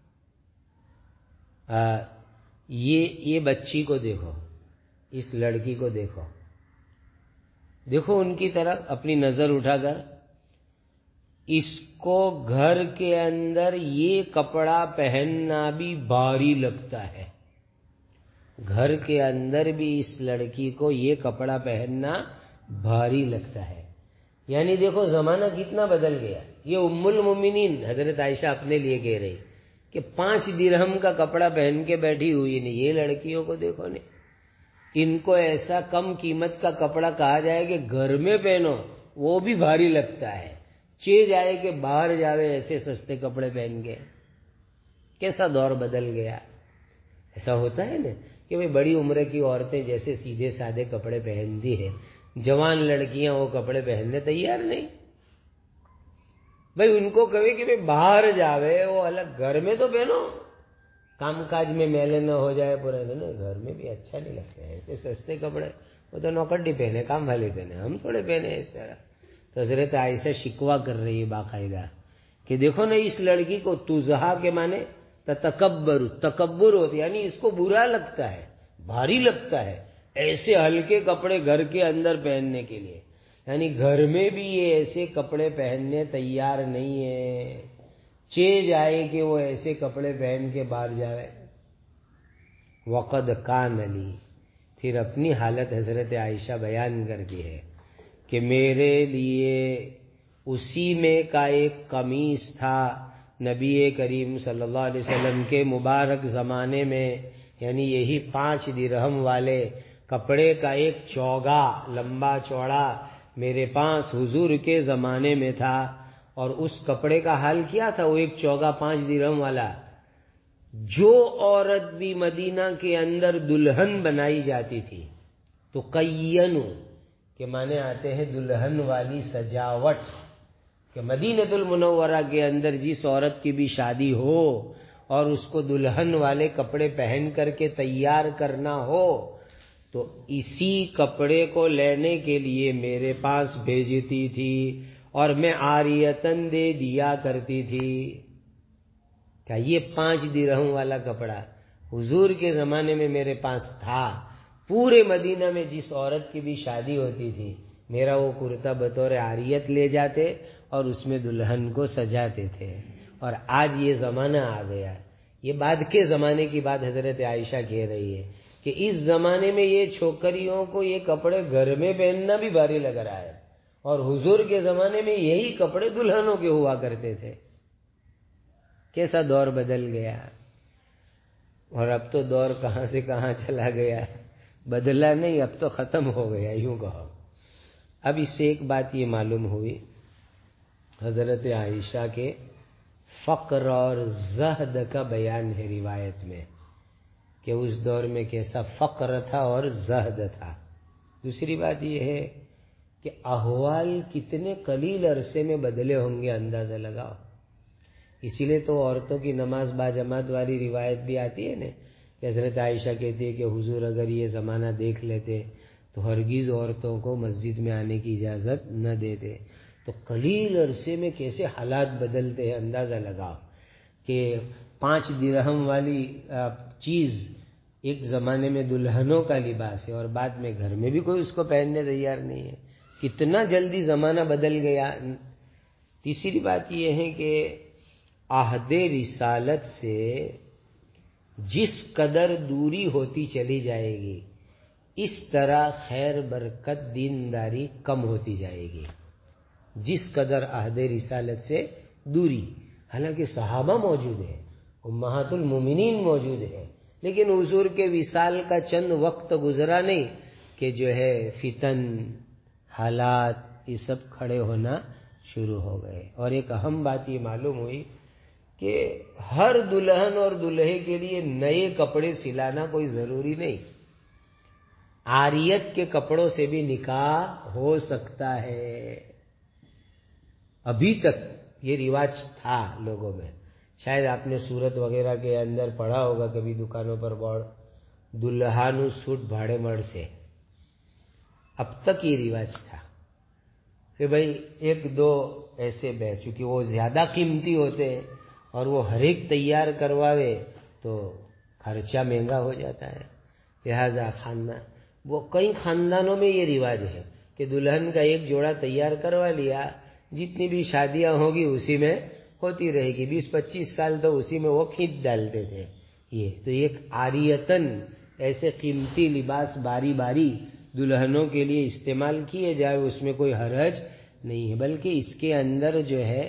یہ بچی کو دیکھو، اس لڑکی کو دیکھو، دیکھو ان کی طرف اپنی نظر اٹھا کر، اس کو گھر کے اندر یہ کپڑا پہننا بھی بھاری لگتا ہے، گھر کے اندر بھی اس لڑکی کو یہ کپڑا پہننا بھاری لگتا ہے. یعنی دیکھو زمانہ کتنا بدل گیا. یہ ام المومنین حضرت عائشہ اپنے لیے کہہ رہی کہ 5 درہم کا کپڑا پہن کے بیٹھی ہوئی نہیں، یہ لڑکیوں کو دیکھو نہیں، ان کو ایسا کم قیمت کا کپڑا کہا جائے کہ گھر میں پہنو وہ بھی بھاری لگتا ہے، چے جائے کہ باہر جاوے ایسے سستے کپڑے پہن کے. کیسا دور بدل گیا. ایسا ہوتا ہے نا کہ بھئی بڑی عمر کی عورتیں جیسے سیدھے سادے کپڑے پہنتی ہیں، جوان لڑکیاں وہ کپڑے پہننے تیار نہیں. بھئی ان کو کہے کہ بھئی باہر جاوے وہ الگ، گھر میں تو پہنو، کام کاج میں میلے نہ ہو جائے پورے دن، گھر میں بھی اچھا نہیں لگتا ہے ایسے سستے کپڑے. وہ تو نوکڑی پہنے، کام والے پہنے، ہم تھوڑے پہنے اس طرح. تو حضرت عائشہ شکوہ کر رہی ہے باقاعدہ کہ دیکھو نا اس لڑکی کو، تزہا کے معنی تکبر، تکبر ہوتی، یعنی اس کو برا لگتا ہے، بھاری لگتا ہے ایسے ہلکے کپڑے گھر کے اندر پہننے کے لیے. یعنی گھر میں بھی یہ ایسے کپڑے پہننے تیار نہیں ہے، چے جائے کہ وہ ایسے کپڑے پہن کے باہر جائے. وقد کان لی، پھر اپنی حالت حضرت عائشہ بیان کرتی ہے کہ میرے لیے اسی میں کا ایک قمیص تھا نبی کریم صلی اللہ علیہ وسلم کے مبارک زمانے میں، یعنی یہی 5 درہم والے کپڑے کا ایک چوگا لمبا چوڑا میرے پاس حضور کے زمانے میں تھا. اور اس کپڑے کا حال کیا تھا؟ وہ ایک چوگا 5 درہم والا، جو عورت بھی مدینہ کے اندر دلہن بنائی جاتی تھی تو قینو کے معنی آتے ہیں دلہن والی سجاوٹ، کہ مدینہ المنورہ کے اندر جس عورت کی بھی شادی ہو اور اس کو دلہن والے کپڑے پہن کر کے تیار کرنا ہو تو اسی کپڑے کو لینے کے لیے میرے پاس بھیجتی تھی اور میں عاریتن دے دیا کرتی تھی. کیا یہ 5 درہم والا کپڑا حضور کے زمانے میں میرے پاس تھا، پورے مدینہ میں جس عورت کی بھی شادی ہوتی تھی میرا وہ کرتا بطور عاریت لے جاتے اور اس میں دلہن کو سجاتے تھے. اور آج یہ زمانہ آ گیا، یہ بعد کے زمانے کی بات حضرت عائشہ کہہ رہی ہے کہ اس زمانے میں یہ چھوکریوں کو یہ کپڑے گھر میں پہننا بھی بھاری لگ رہا ہے، اور حضور کے زمانے میں یہی کپڑے دلہنوں کے ہوا کرتے تھے. کیسا دور بدل گیا. اور اب تو دور کہاں سے کہاں چلا گیا، بدلا نہیں، اب تو ختم ہو گیا یوں کہو. اب اس سے ایک بات یہ معلوم ہوئی حضرت عائشہ کے فقر اور زہد کا بیان ہے روایت میں کہ اس دور میں کیسا فقر تھا اور زہد تھا. دوسری بات یہ ہے کہ احوال کتنے قلیل عرصے میں بدلے ہوں گے، اندازہ لگاؤ. اسی لیے تو عورتوں کی نماز باجماعت والی روایت بھی آتی ہے نا کہ حضرت عائشہ کہتی ہے کہ حضور اگر یہ زمانہ دیکھ لیتے تو ہرگز عورتوں کو مسجد میں آنے کی اجازت نہ دیتے. تو قلیل عرصے میں کیسے حالات بدلتے ہیں اندازہ لگاؤ کہ 5 درہم والی چیز ایک زمانے میں دلہنوں کا لباس ہے اور بعد میں گھر میں بھی کوئی اس کو پہننے تیار نہیں ہے. کتنا جلدی زمانہ بدل گیا. تیسری بات یہ ہے کہ عہد رسالت سے جس قدر دوری ہوتی چلی جائے گی اس طرح خیر برکت دینداری کم ہوتی جائے گی. جس قدر عہد رسالت سے دوری، حالانکہ صحابہ موجود ہیں، امہات المومنین موجود ہیں، لیکن حضور کے وصال کا چند وقت گزرا نہیں کہ جو ہے فتن، حالات یہ سب کھڑے ہونا شروع ہو گئے. اور ایک اہم بات یہ معلوم ہوئی کہ ہر دلہن اور دلہے کے لیے نئے کپڑے سلانا کوئی ضروری نہیں. عاریت کے کپڑوں سے بھی نکاح ہو سکتا ہے. ابھی تک یہ رواج تھا لوگوں میں. شاید آپ نے سورت وغیرہ کے اندر پڑھا ہوگا کبھی دکانوں پر بورڈ، دلہانو سوٹ بھاڑے مڑ سے. اب تک یہ رواج تھا کہ بھئی 1-2 ایسے بہ، چونکہ وہ زیادہ قیمتی ہوتے ہیں اور وہ ہر ایک تیار کرواوے تو خرچہ مہنگا ہو جاتا ہے. لہذا وہ کئی خاندانوں میں یہ رواج ہے کہ دلہن کا ایک جوڑا تیار کروا لیا، جتنی بھی شادیاں ہوگی اسی میں ہوتی رہے گی. 20-25 سال تو اسی میں وہ کھینچ ڈالتے تھے. یہ تو ایک عاریتن ایسے قیمتی لباس باری باری دلہنوں کے لیے استعمال کیے جائے، اس میں کوئی حرج نہیں ہے، بلکہ اس کے اندر جو ہے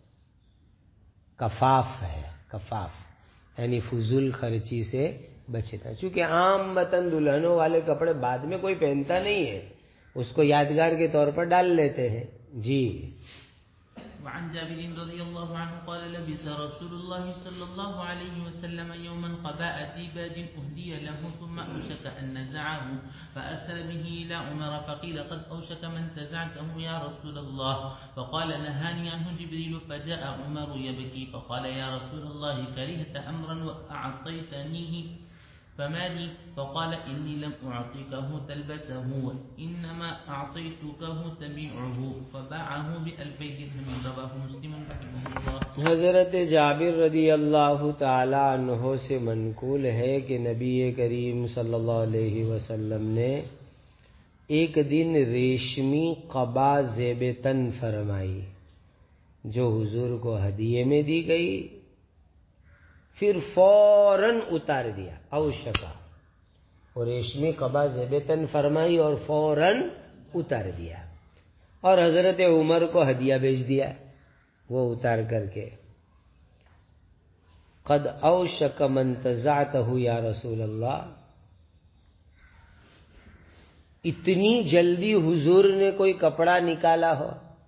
کفاف ہے. کفاف یعنی فضول خرچی سے بچنا. چونکہ عام وطن دلہنوں والے کپڑے بعد میں کوئی پہنتا نہیں ہے، اس کو یادگار کے طور پر ڈال لیتے ہیں. جی. وعن جابر رضي الله عنه قال لبس رسول الله صلى الله عليه وسلم يوما قباء ديباج أهدي له ثم أوشك أن نزعه فأرسل به إلى عمر فقيل قد أوشك من تزعته يا رسول الله فقال نهاني عنه جبريل فجاء عمر يبكي فقال يا رسول الله كرهت أمرا وأعطيتنيه فما لي فقال إني لم أعطيكه تلبسه وإنما أعطيتكه تبيعه فباعه ب2000 درهم رواه مسلم رحمه الله. حضرت جابر رضی اللہ تعالی عنہ سے منقول ہے کہ نبی کریم صلی اللہ علیہ وسلم نے ایک دن ریشمی قبا زیب تن فرمائی جو حضور کو ہدیے میں دی گئی، پھر فوراً اتار دیا. اوشکا، اور ریشمی قبا زیب تن فرمائی اور فوراً اتار دیا، اور حضرت عمر کو ہدیہ بھیج دیا وہ اتار کر کے. قد اوشک من تزعتہ یا رسول اللہ، اتنی جلدی حضور نے کوئی کپڑا نکالا ہو.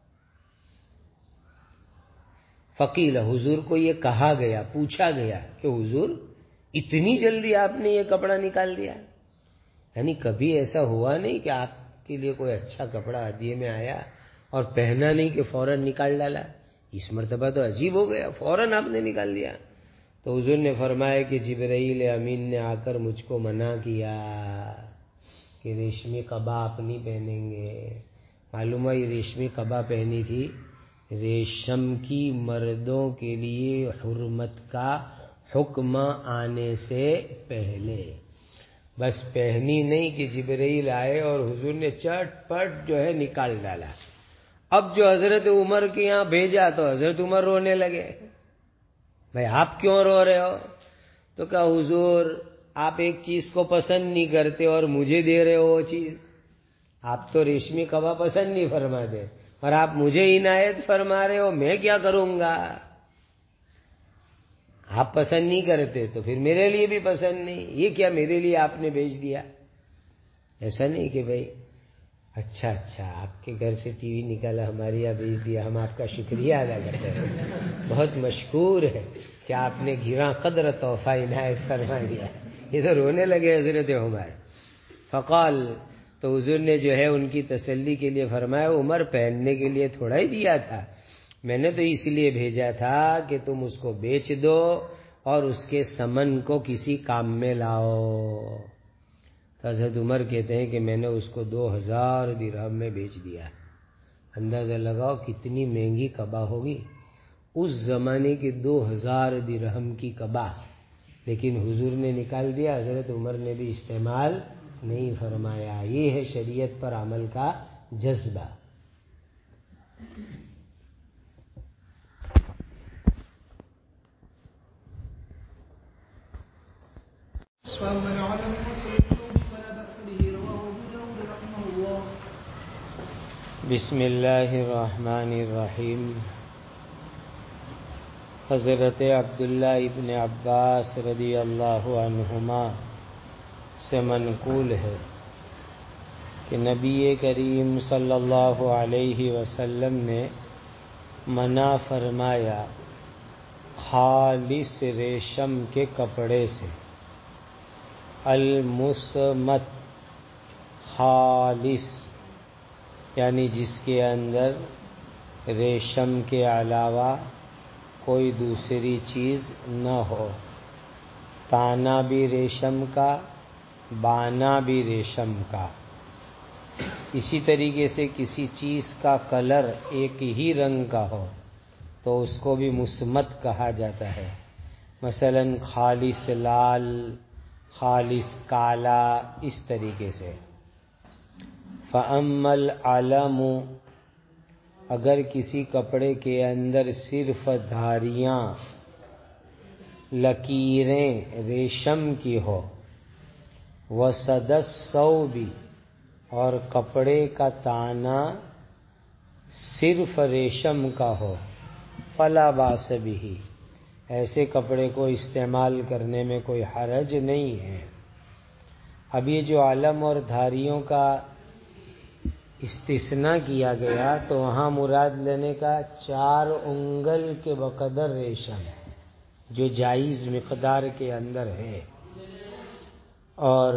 فقیل، حضور کو یہ کہا گیا، پوچھا گیا کہ حضور اتنی جلدی آپ نے یہ کپڑا نکال دیا؟ یعنی کبھی ایسا ہوا نہیں کہ آپ کے لیے کوئی اچھا کپڑا ہدیے میں آیا اور پہنا نہیں کہ فوراً نکال ڈالا؟ اس مرتبہ تو عجیب ہو گیا، فوراً آپ نے نکال دیا. تو حضور نے فرمایا کہ جبرائیل امین نے آ کر مجھ کو منع کیا کہ ریشمی قبا آپ نہیں پہنیں گے. معلوم ہے یہ ریشمی قبا پہنی تھی ریشم کی مردوں کے لیے حرمت کا حکم آنے سے پہلے. بس پہنی نہیں کہ جبرائیل آئے اور حضور نے چٹ پٹ جو ہے نکال ڈالا. اب جو حضرت عمر کے یہاں بھیجا تو حضرت عمر رونے لگے. بھائی آپ کیوں رو رہے ہو؟ تو کہا حضور آپ ایک چیز کو پسند نہیں کرتے اور مجھے دے رہے ہو وہ چیز. آپ تو ریشمی قبا پسند نہیں فرماتے اور آپ مجھے عنایت فرما رہے ہو، میں کیا کروں گا؟ آپ پسند نہیں کرتے تو پھر میرے لیے بھی پسند نہیں. یہ کیا میرے لیے آپ نے بھیج دیا؟ ایسا نہیں کہ بھائی اچھا آپ کے گھر سے ٹی وی نکالا ہمارے یہاں بھیج دیا، ہم آپ کا شکریہ ادا کرتے ہیں، بہت مشکور ہے کہ آپ نے گراں قدر تحفہ عنایت فرما دیا. یہ تو رونے لگے حضرت عمر. فقال، تو حضور نے جو ہے ان کی تسلی کے لیے فرمایا عمر پہننے کے لیے تھوڑا ہی دیا تھا، میں نے تو اس لیے بھیجا تھا کہ تم اس کو بیچ دو اور اس کے ثمن کو کسی کام میں لاؤ. حضرت عمر کہتے ہیں کہ میں نے اس کو 2000 درہم میں بیچ دیا. اندازہ لگاؤ کتنی مہنگی قبا ہوگی، اس زمانے کے 2000 درہم کی قبا، لیکن حضور نے نکال دیا، حضرت عمر نے بھی استعمال نہیں فرمایا۔ یہ ہے شریعت پر عمل کا جذبہ۔ بسم اللہ الرحمن الرحیم۔ حضرت عبداللہ ابن عباس رضی اللہ عنہما سے منقول ہے کہ نبی کریم صلی اللہ علیہ وسلم نے منع فرمایا خالص ریشم کے کپڑے سے، المسمت خالص یعنی جس کے اندر ریشم کے علاوہ کوئی دوسری چیز نہ ہو، تانا بھی ریشم کا، بانا بھی ریشم کا۔ اسی طریقے سے کسی چیز کا کلر ایک ہی رنگ کا ہو تو اس کو بھی مسمت کہا جاتا ہے، مثلا خالص لال، خالص کالا، اس طریقے سے۔ فَأَمَّا الْعَلَمُ، اگر کسی کپڑے کے اندر صرف دھاریاں، لکیریں ریشم کی ہو، وَسَدَ الثَّوْبِ، اور کپڑے کا تانا صرف ریشم کا ہو، فَلَا بَأْسَ بِهِ، ایسے کپڑے کو استعمال کرنے میں کوئی حرج نہیں ہے۔ اب یہ جو علم اور دھاریوں کا استثناء کیا گیا تو وہاں مراد لینے کا 4 انگل کے بقدر ریشم جو جائز مقدار کے اندر ہے، اور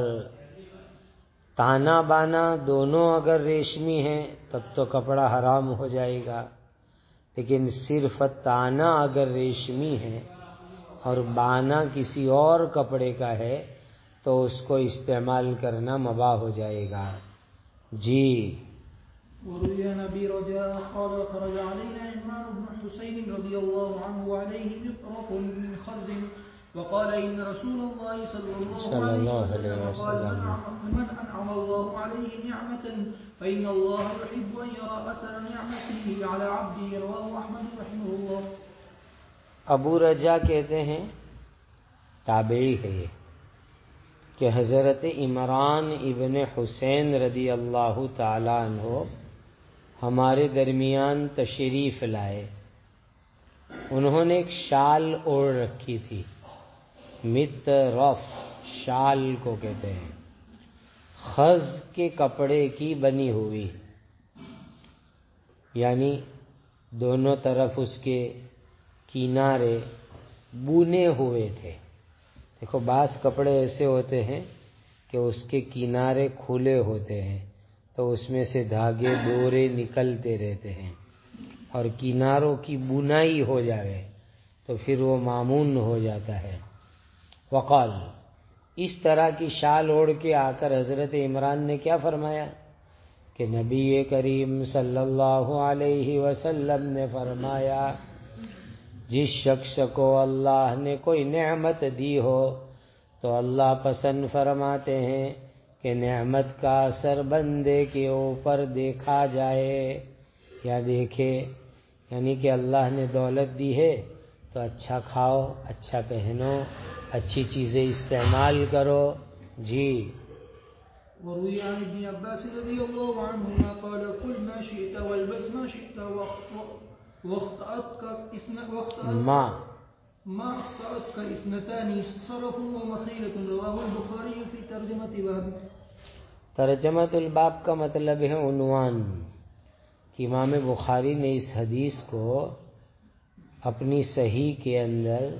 تانا بانا دونوں اگر ریشمی ہیں تب تو کپڑا حرام ہو جائے گا، لیکن صرف تانا اگر ریشمی ہے اور بانا کسی اور کپڑے کا ہے تو اس کو استعمال کرنا مباح ہو جائے گا۔ جی وروي عن ابي رجاء قال خرج علينا عمران بن حسين رضي الله عنه وعليه مفرق من خز وقال ان رسول الله صلى الله عليه وسلم قال من انعم الله عليه نعمه فان الله يحب ان يرى اثر نعمته على عبده، رواه احمد رحمه الله۔ ابو رجا کہتے ہیں، تابعی ہے یہ، کہ حضرت عمران ابن حسین رضی اللہ تعالی عنہ ہمارے درمیان تشریف لائے۔ انہوں نے ایک شال اوڑھ رکھی تھی، مترف شال کو کہتے ہیں، خز کے کپڑے کی بنی ہوئی، یعنی دونوں طرف اس کے کنارے بنے ہوئے تھے۔ دیکھو بعض کپڑے ایسے ہوتے ہیں کہ اس کے کنارے کھلے ہوتے ہیں تو اس میں سے دھاگے ڈورے نکلتے رہتے ہیں، اور کناروں کی بنائی ہو جائے تو پھر وہ مامون ہو جاتا ہے۔ وقال، اس طرح کی شال اوڑھ کے آ کر حضرت عمران نے کیا فرمایا کہ نبی کریم صلی اللہ علیہ وسلم نے فرمایا جس شخص کو اللہ نے کوئی نعمت دی ہو تو اللہ پسند فرماتے ہیں کہ نعمت کا اثر بندے کے اوپر دیکھا جائے یا دیکھے، یعنی کہ اللہ نے دولت دی ہے تو اچھا کھاؤ، اچھا پہنو، اچھی چیزیں استعمال کرو۔ جی وروي عن ابن عباس رضي الله عنهما قال كل ما شئت والبس ما شئت ما أخطأتك اثنتان صرف ومخيلة، رواه البخاري في ترجمة باب۔ ترجمۃ الباب کا مطلب ہے عنوان، کہ امام بخاری نے اس حدیث کو اپنی صحیح کے اندر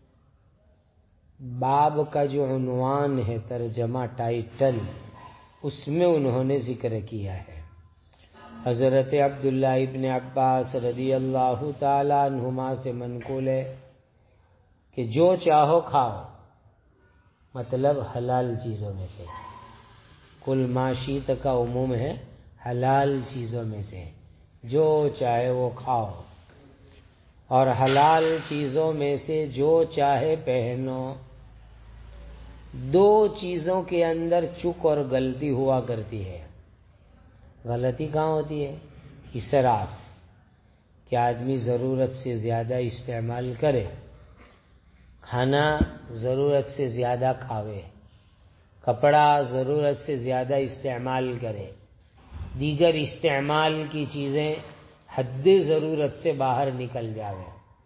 باب کا جو عنوان ہے، ترجمہ ٹائٹل، اس میں انہوں نے ذکر کیا ہے۔ حضرت عبداللہ ابن عباس رضی اللہ تعالی عنہما سے منقول ہے کہ جو چاہو کھاؤ، مطلب حلال چیزوں میں سے، کل ما شئت کا عموم ہے حلال چیزوں میں سے، جو چاہے وہ کھاؤ، اور حلال چیزوں میں سے جو چاہے پہنو۔ دو چیزوں کے اندر چک اور غلطی ہوا کرتی ہے۔ غلطی کہاں ہوتی ہے؟ اسراف، کہ آدمی ضرورت سے زیادہ استعمال کرے، کھانا ضرورت سے زیادہ کھاوے، کپڑا ضرورت سے زیادہ استعمال کرے، دیگر استعمال کی چیزیں حد ضرورت سے باہر نکل جاوے،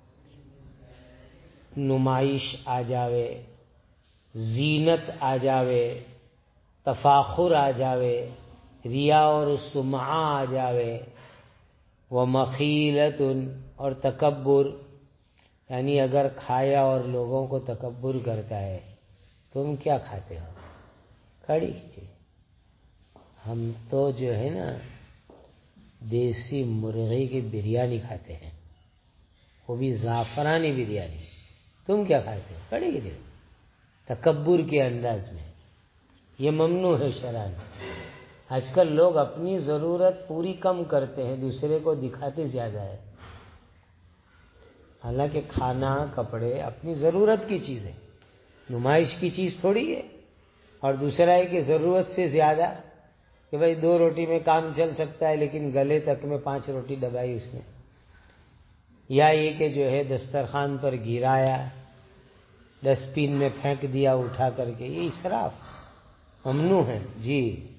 نمائش آ جاوے، زینت آ جاوے، تفاخر آ جاوے، ریا اور سمعہ آ جاوے، ومخیلۃ اور تکبر، یعنی اگر کھایا اور لوگوں کو تکبر کرتا ہے، تم کیا کھاتے ہو؟ کھڑی کیجیے۔ ہم تو جو ہے نا دیسی مرغی کی بریانی کھاتے ہیں، وہ بھی زعفرانی بریانی، تم کیا کھاتے ہو؟ کھڑی کیجیے۔ تکبر کے انداز میں یہ ممنوع ہے شرعاً۔ آج کل لوگ اپنی ضرورت پوری کم کرتے ہیں، دوسرے کو دکھاتے زیادہ ہے، حالانکہ کھانا کپڑے اپنی ضرورت کی چیز ہے، نمائش کی چیز تھوڑی ہے۔ اور دوسرا ہے کہ ضرورت سے زیادہ، کہ بھائی 2 روٹی میں کام چل سکتا ہے لیکن گلے تک میں 5 روٹی دبائی اس نے، یا یہ کہ جو ہے دسترخوان پر گرایا، ڈسٹ بن میں پھینک دیا اٹھا کر کے، یہ اسراف ممنوع ہے۔ جی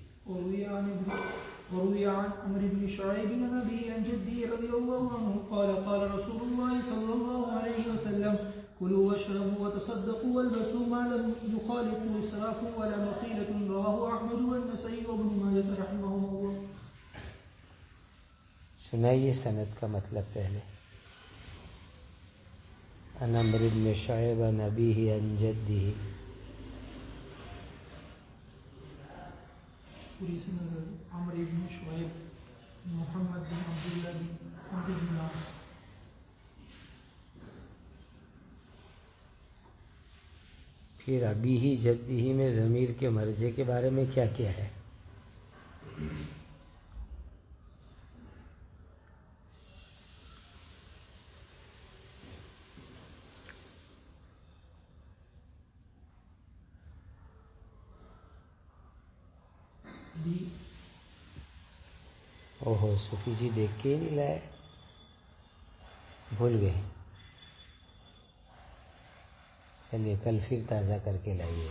وروي عن عمرو بن شعيب بن أبي عن جده رضي الله عنه قال قال رسول الله صلى الله عليه وسلم كلوا واشربوا وتصدقوا والبسوا ما لم يخالطوا إسراف ولا مخيلة، رواه أحمد والنسائي وابن ماجه رحمهم الله۔ سنائیے سند کا مطلب پہلے۔ عن عمرو بن شعيب عن أبيه عن جده، پوری سند عمرو بن شعيب محمد بن عبد الله بن عمرو بن العاص۔ پھر ابھی ہی جدی ہی میں ضمیر کے مرجع کے بارے میں کیا کیا ہے؟ اوہو صوفی جی دیکھ کے ہی نہیں لائے، بھول گئے۔ چلیے کل پھر تازہ کر کے لائیے۔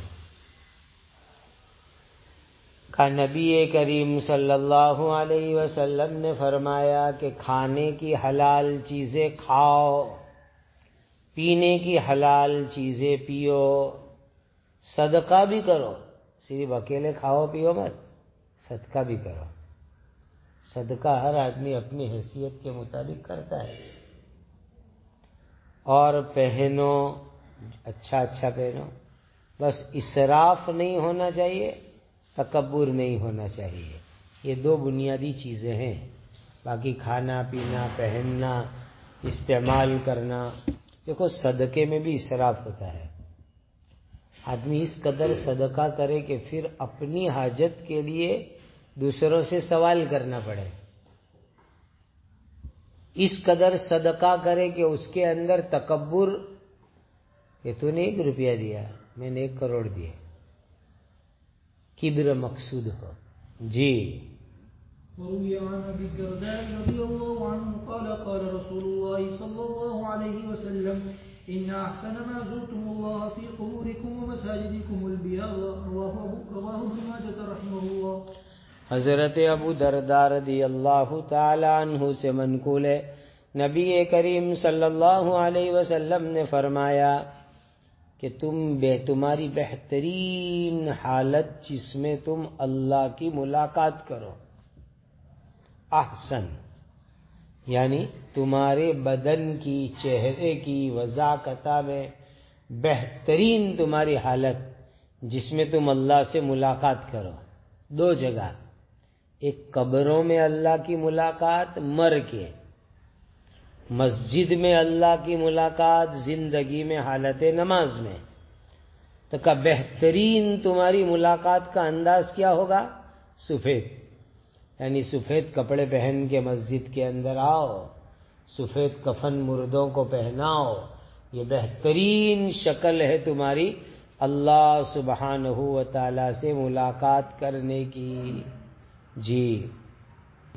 کہ نبی کریم صلی اللہ علیہ وسلم نے فرمایا کہ کھانے کی حلال چیزیں کھاؤ، پینے کی حلال چیزیں پیو، صدقہ بھی کرو، صرف اکیلے کھاؤ پیو مت، صدقہ بھی کرو۔ صدقہ ہر آدمی اپنی حیثیت کے مطابق کرتا ہے۔ اور پہنو، اچھا اچھا پہنو، بس اسراف نہیں ہونا چاہیے، تکبر نہیں ہونا چاہیے۔ یہ 2 بنیادی چیزیں ہیں۔ باقی کھانا پینا، پہننا، استعمال کرنا، دیکھو صدقے میں بھی اسراف ہوتا ہے۔ آدمی اس قدر صدقہ کرے کہ پھر اپنی حاجت کے لیے دوسروں سے سوال کرنا پڑے، اس قدر صدقہ کرے کہ اس کے اندر تکبر، کہ تو نے 1 روپیہ دیا میں نے 1 کروڑ دیے، کبر مقصود ہو۔ جی وروي عن أبي الدرداء رضي الله عنه قال قال رسول الله صلى الله عليه وسلم إن أحسن ما زرتم الله في قبوركم ومساجدكم البياض، رواه ابن ماجه رحمه الله۔ حضرت ابو درداء رضی اللہ تعالی عنہ سے منقول ہے، نبی کریم صلی اللہ علیہ وسلم نے فرمایا کہ تمہاری بہترین حالت جس میں تم اللہ کی ملاقات کرو، احسن یعنی تمہارے بدن کی، چہرے کی وضاقتہ میں بہترین تمہاری حالت جس میں تم اللہ سے ملاقات کرو۔ 2 جگہ، ایک قبروں میں اللہ کی ملاقات مر کے، مسجد میں اللہ کی ملاقات زندگی میں حالت نماز میں۔ تو کا بہترین تمہاری ملاقات کا انداز کیا ہوگا؟ سفید، یعنی سفید کپڑے پہن کے مسجد کے اندر آؤ، سفید کفن مردوں کو پہناؤ، یہ بہترین شکل ہے تمہاری اللہ سبحانہ و تعالی سے ملاقات کرنے کی. جی